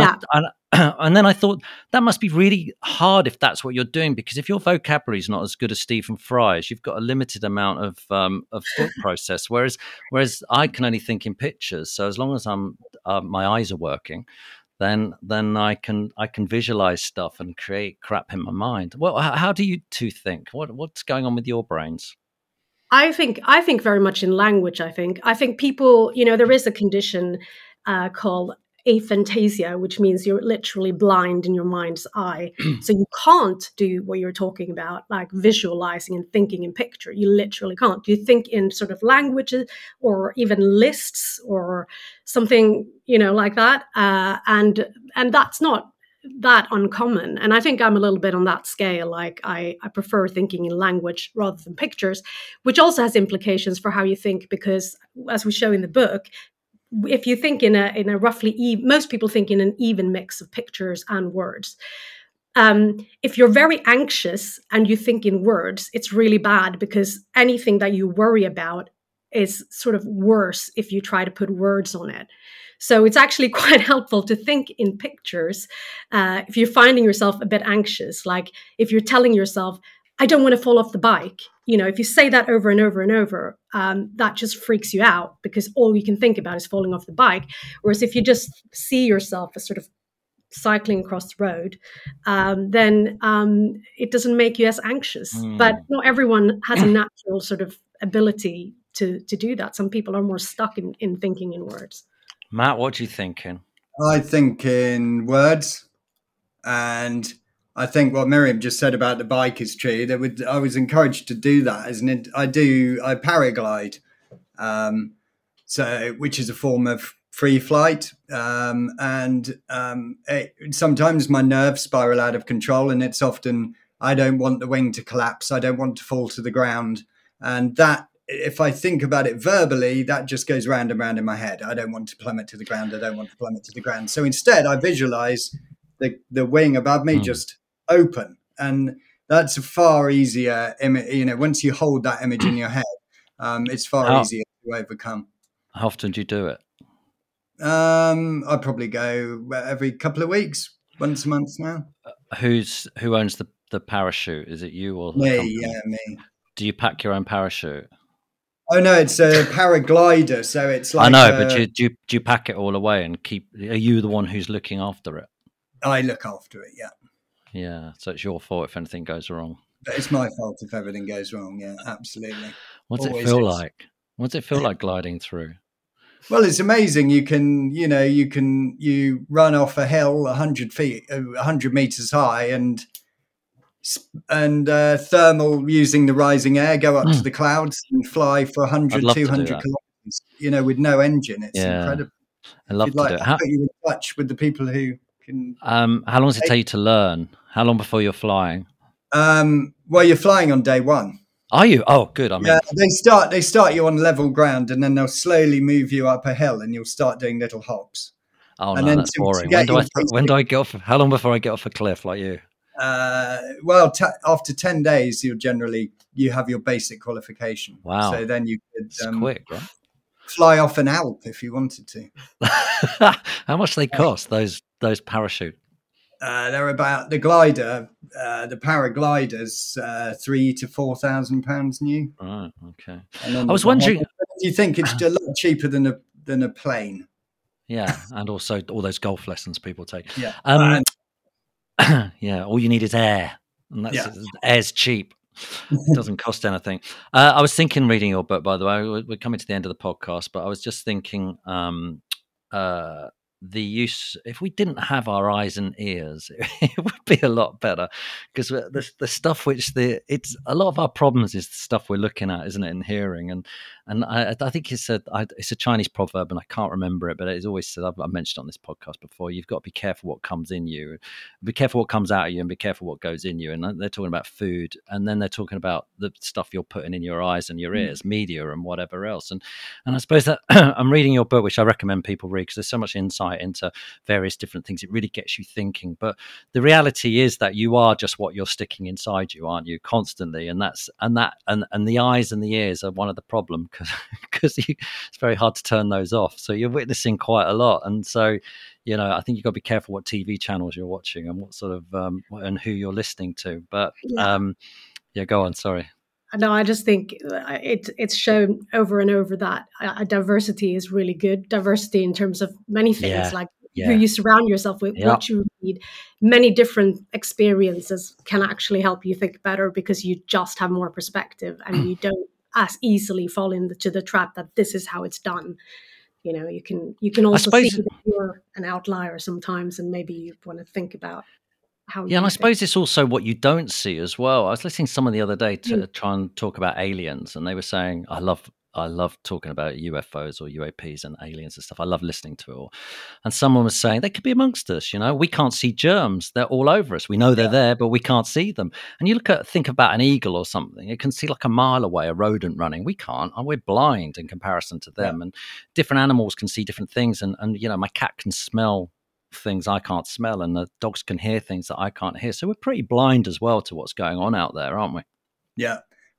And then I thought that must be really hard if that's what you're doing, because if your vocabulary is not as good as Stephen Fry's, you've got a limited amount of thought process. Whereas I can only think in pictures. So as long as my eyes are working, then I can visualize stuff and create crap in my mind. Well, how do you two think? What's going on with your brains? I think very much in language. I think people, there is a condition called aphantasia, which means you're literally blind in your mind's eye. So you can't do what you're talking about, like visualizing and thinking in picture. You literally can't. You think in sort of languages or even lists or something, like that. And that's not that uncommon. And I think I'm a little bit on that scale. Like I prefer thinking in language rather than pictures, which also has implications for how you think, because as we show in the book, if you think in a roughly most people think in an even mix of pictures and words. If you're very anxious and you think in words, it's really bad, because anything that you worry about is sort of worse if you try to put words on it. So it's actually quite helpful to think in pictures if you're finding yourself a bit anxious. Like if you're telling yourself, I don't want to fall off the bike. If you say that over and over and over, that just freaks you out, because all you can think about is falling off the bike. Whereas if you just see yourself as sort of cycling across the road, then it doesn't make you as anxious. But not everyone has a natural sort of ability to do that. Some people are more stuck in thinking in words. Matt, what do you think in? I think in words, and I think what Miriam just said about the bike is true. I was encouraged to do that. I paraglide, which is a form of free flight, sometimes my nerves spiral out of control, and it's often I don't want the wing to collapse. I don't want to fall to the ground, and that, if I think about it verbally, that just goes round and round in my head. I don't want to plummet to the ground. I don't want to plummet to the ground. So instead, I visualize the wing above me just open, and that's a far easier image. Once you hold that image in your head, it's far easier to overcome. How often do you do it? I probably go every couple of weeks, once a month now. Who owns the parachute? Is it you or me? Yeah, me. Do you pack your own parachute? Oh no, it's a paraglider, so it's like. I know, but do you pack it all away and keep? Are you the one who's looking after it? I look after it, yeah. Yeah, so it's your fault if anything goes wrong. But it's my fault if everything goes wrong. Yeah, absolutely. What's it feel like? What's it feel like gliding through? Well, it's amazing. You run off a hill 100 meters high, and thermal, using the rising air, go up to the clouds and fly for 100, 200 kilometers, with no engine. It's incredible. I love to do it. How put you in touch with the people who can. How long does it take you to learn? How long before you're flying? Well, you're flying on day one. Are you? Oh, good. They start you on level ground, and then they'll slowly move you up a hill, and you'll start doing little hops. Oh, no, that's boring. When do I get off? How long before I get off a cliff like you? After 10 days, you have your basic qualification. Wow. So then you could quick, right? Fly off an Alp if you wanted to. How much they cost, those parachute? they're about the glider, the paragliders, £3,000 to £4,000 new. Right. Okay. And then I was wondering. Do you think it's a lot cheaper than a plane? Yeah, and also all those golf lessons people take. Yeah. Yeah. All you need is air, and air's cheap. It doesn't cost anything. I was thinking, reading your book, by the way, we're coming to the end of the podcast, but I was just thinking, the use, if we didn't have our eyes and ears, it would be a lot better, because the stuff it's a lot of our problems is the stuff we're looking at, isn't it, and hearing, and I think it's a Chinese proverb, and I can't remember it, but it's always said, I've mentioned it on this podcast before, you've got to be careful what comes in you, be careful what comes out of you, and be careful what goes in you. And they're talking about food, and then they're talking about the stuff you're putting in your eyes and your ears, media and whatever else. And I suppose that I'm reading your book, which I recommend people read, because there's so much insight into various different things. It really gets you thinking. But the reality is that you are just what you're sticking inside you, aren't you, constantly? And the eyes and the ears are one of the problems, because it's very hard to turn those off. So you're witnessing quite a lot. And so, I think you've got to be careful what TV channels you're watching and what sort of and who you're listening to. But go on. Sorry. No, I just think it's shown over and over that diversity is really good. Diversity in terms of many things, like who you surround yourself with, what you read. Many different experiences can actually help you think better, because you just have more perspective and you don't as easily fall into the trap that this is how it's done. You can also see that you're an outlier sometimes, and maybe you want to think about how. Yeah, and I suppose it's also what you don't see as well. I was listening to someone the other day to try and talk about aliens, and they were saying, I love talking about UFOs or UAPs and aliens and stuff. I love listening to it all. And someone was saying they could be amongst us. We can't see germs; they're all over us. We know they're there, but we can't see them. And you think about an eagle or something; it can see like a mile away a rodent running. We can't, and we're blind in comparison to them. Yeah. And different animals can see different things. And my cat can smell things I can't smell, and the dogs can hear things that I can't hear. So we're pretty blind as well to what's going on out there, aren't we? Yeah.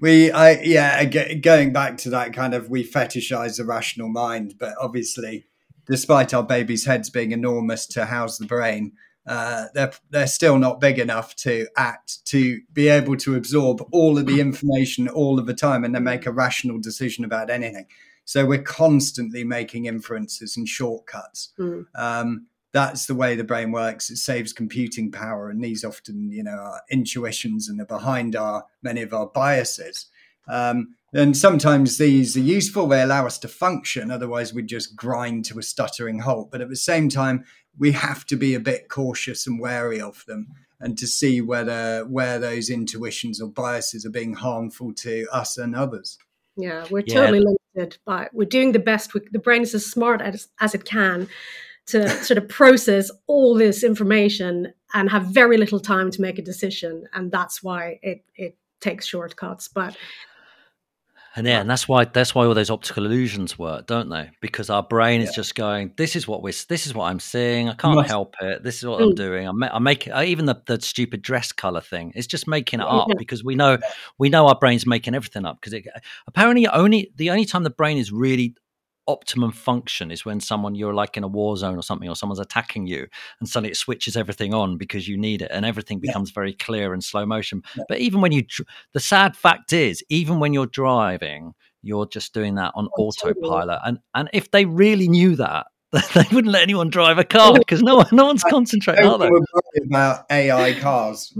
Going back to that kind of, we fetishize the rational mind, but obviously, despite our babies' heads being enormous to house the brain, they're still not big enough to be able to absorb all of the information all of the time and then make a rational decision about anything. So we're constantly making inferences and shortcuts. That's the way the brain works. It saves computing power, and these often, are intuitions and are behind many of our biases. And sometimes these are useful. They allow us to function. Otherwise, we'd just grind to a stuttering halt. But at the same time, we have to be a bit cautious and wary of them, and to see where those intuitions or biases are being harmful to us and others. Yeah, we're totally limited, but we're doing the best. The brain is as smart as it can to sort of process all this information and have very little time to make a decision. And that's why it takes shortcuts. And that's why all those optical illusions work, don't they? Because our brain is just going, this is what I'm seeing. I can't help it. This is what I'm doing. I'm making even the stupid dress color thing. It's just making it up, because we know our brain's making everything up. Because apparently the only time the brain is really optimum function is when you're like in a war zone or something, or someone's attacking you, and suddenly it switches everything on because you need it, and everything becomes very clear and slow motion. But even when the sad fact is, even when you're driving, you're just doing that on autopilot. And if they really knew that, they wouldn't let anyone drive a car, because no one's concentrating, are they? We're worried about AI cars.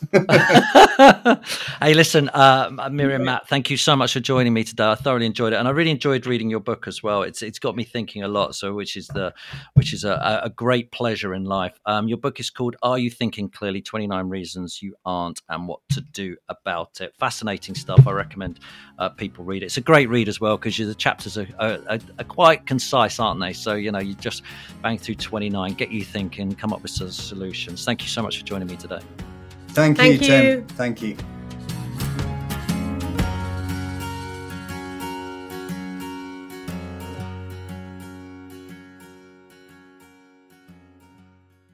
Hey, listen, Miriam, Matt, thank you so much for joining me today. I thoroughly enjoyed it, and I really enjoyed reading your book as well. It's got me thinking a lot, so which is a great pleasure in life. Your book is called "Are You Thinking Clearly? 29 Reasons You Aren't and What to Do About It." Fascinating stuff. I recommend people read it. It's a great read as well, because the chapters are quite concise, aren't they? So you just bang through 29, get you thinking, come up with some solutions. Thank you so much for joining me today. Thank you, Tim. Thank you.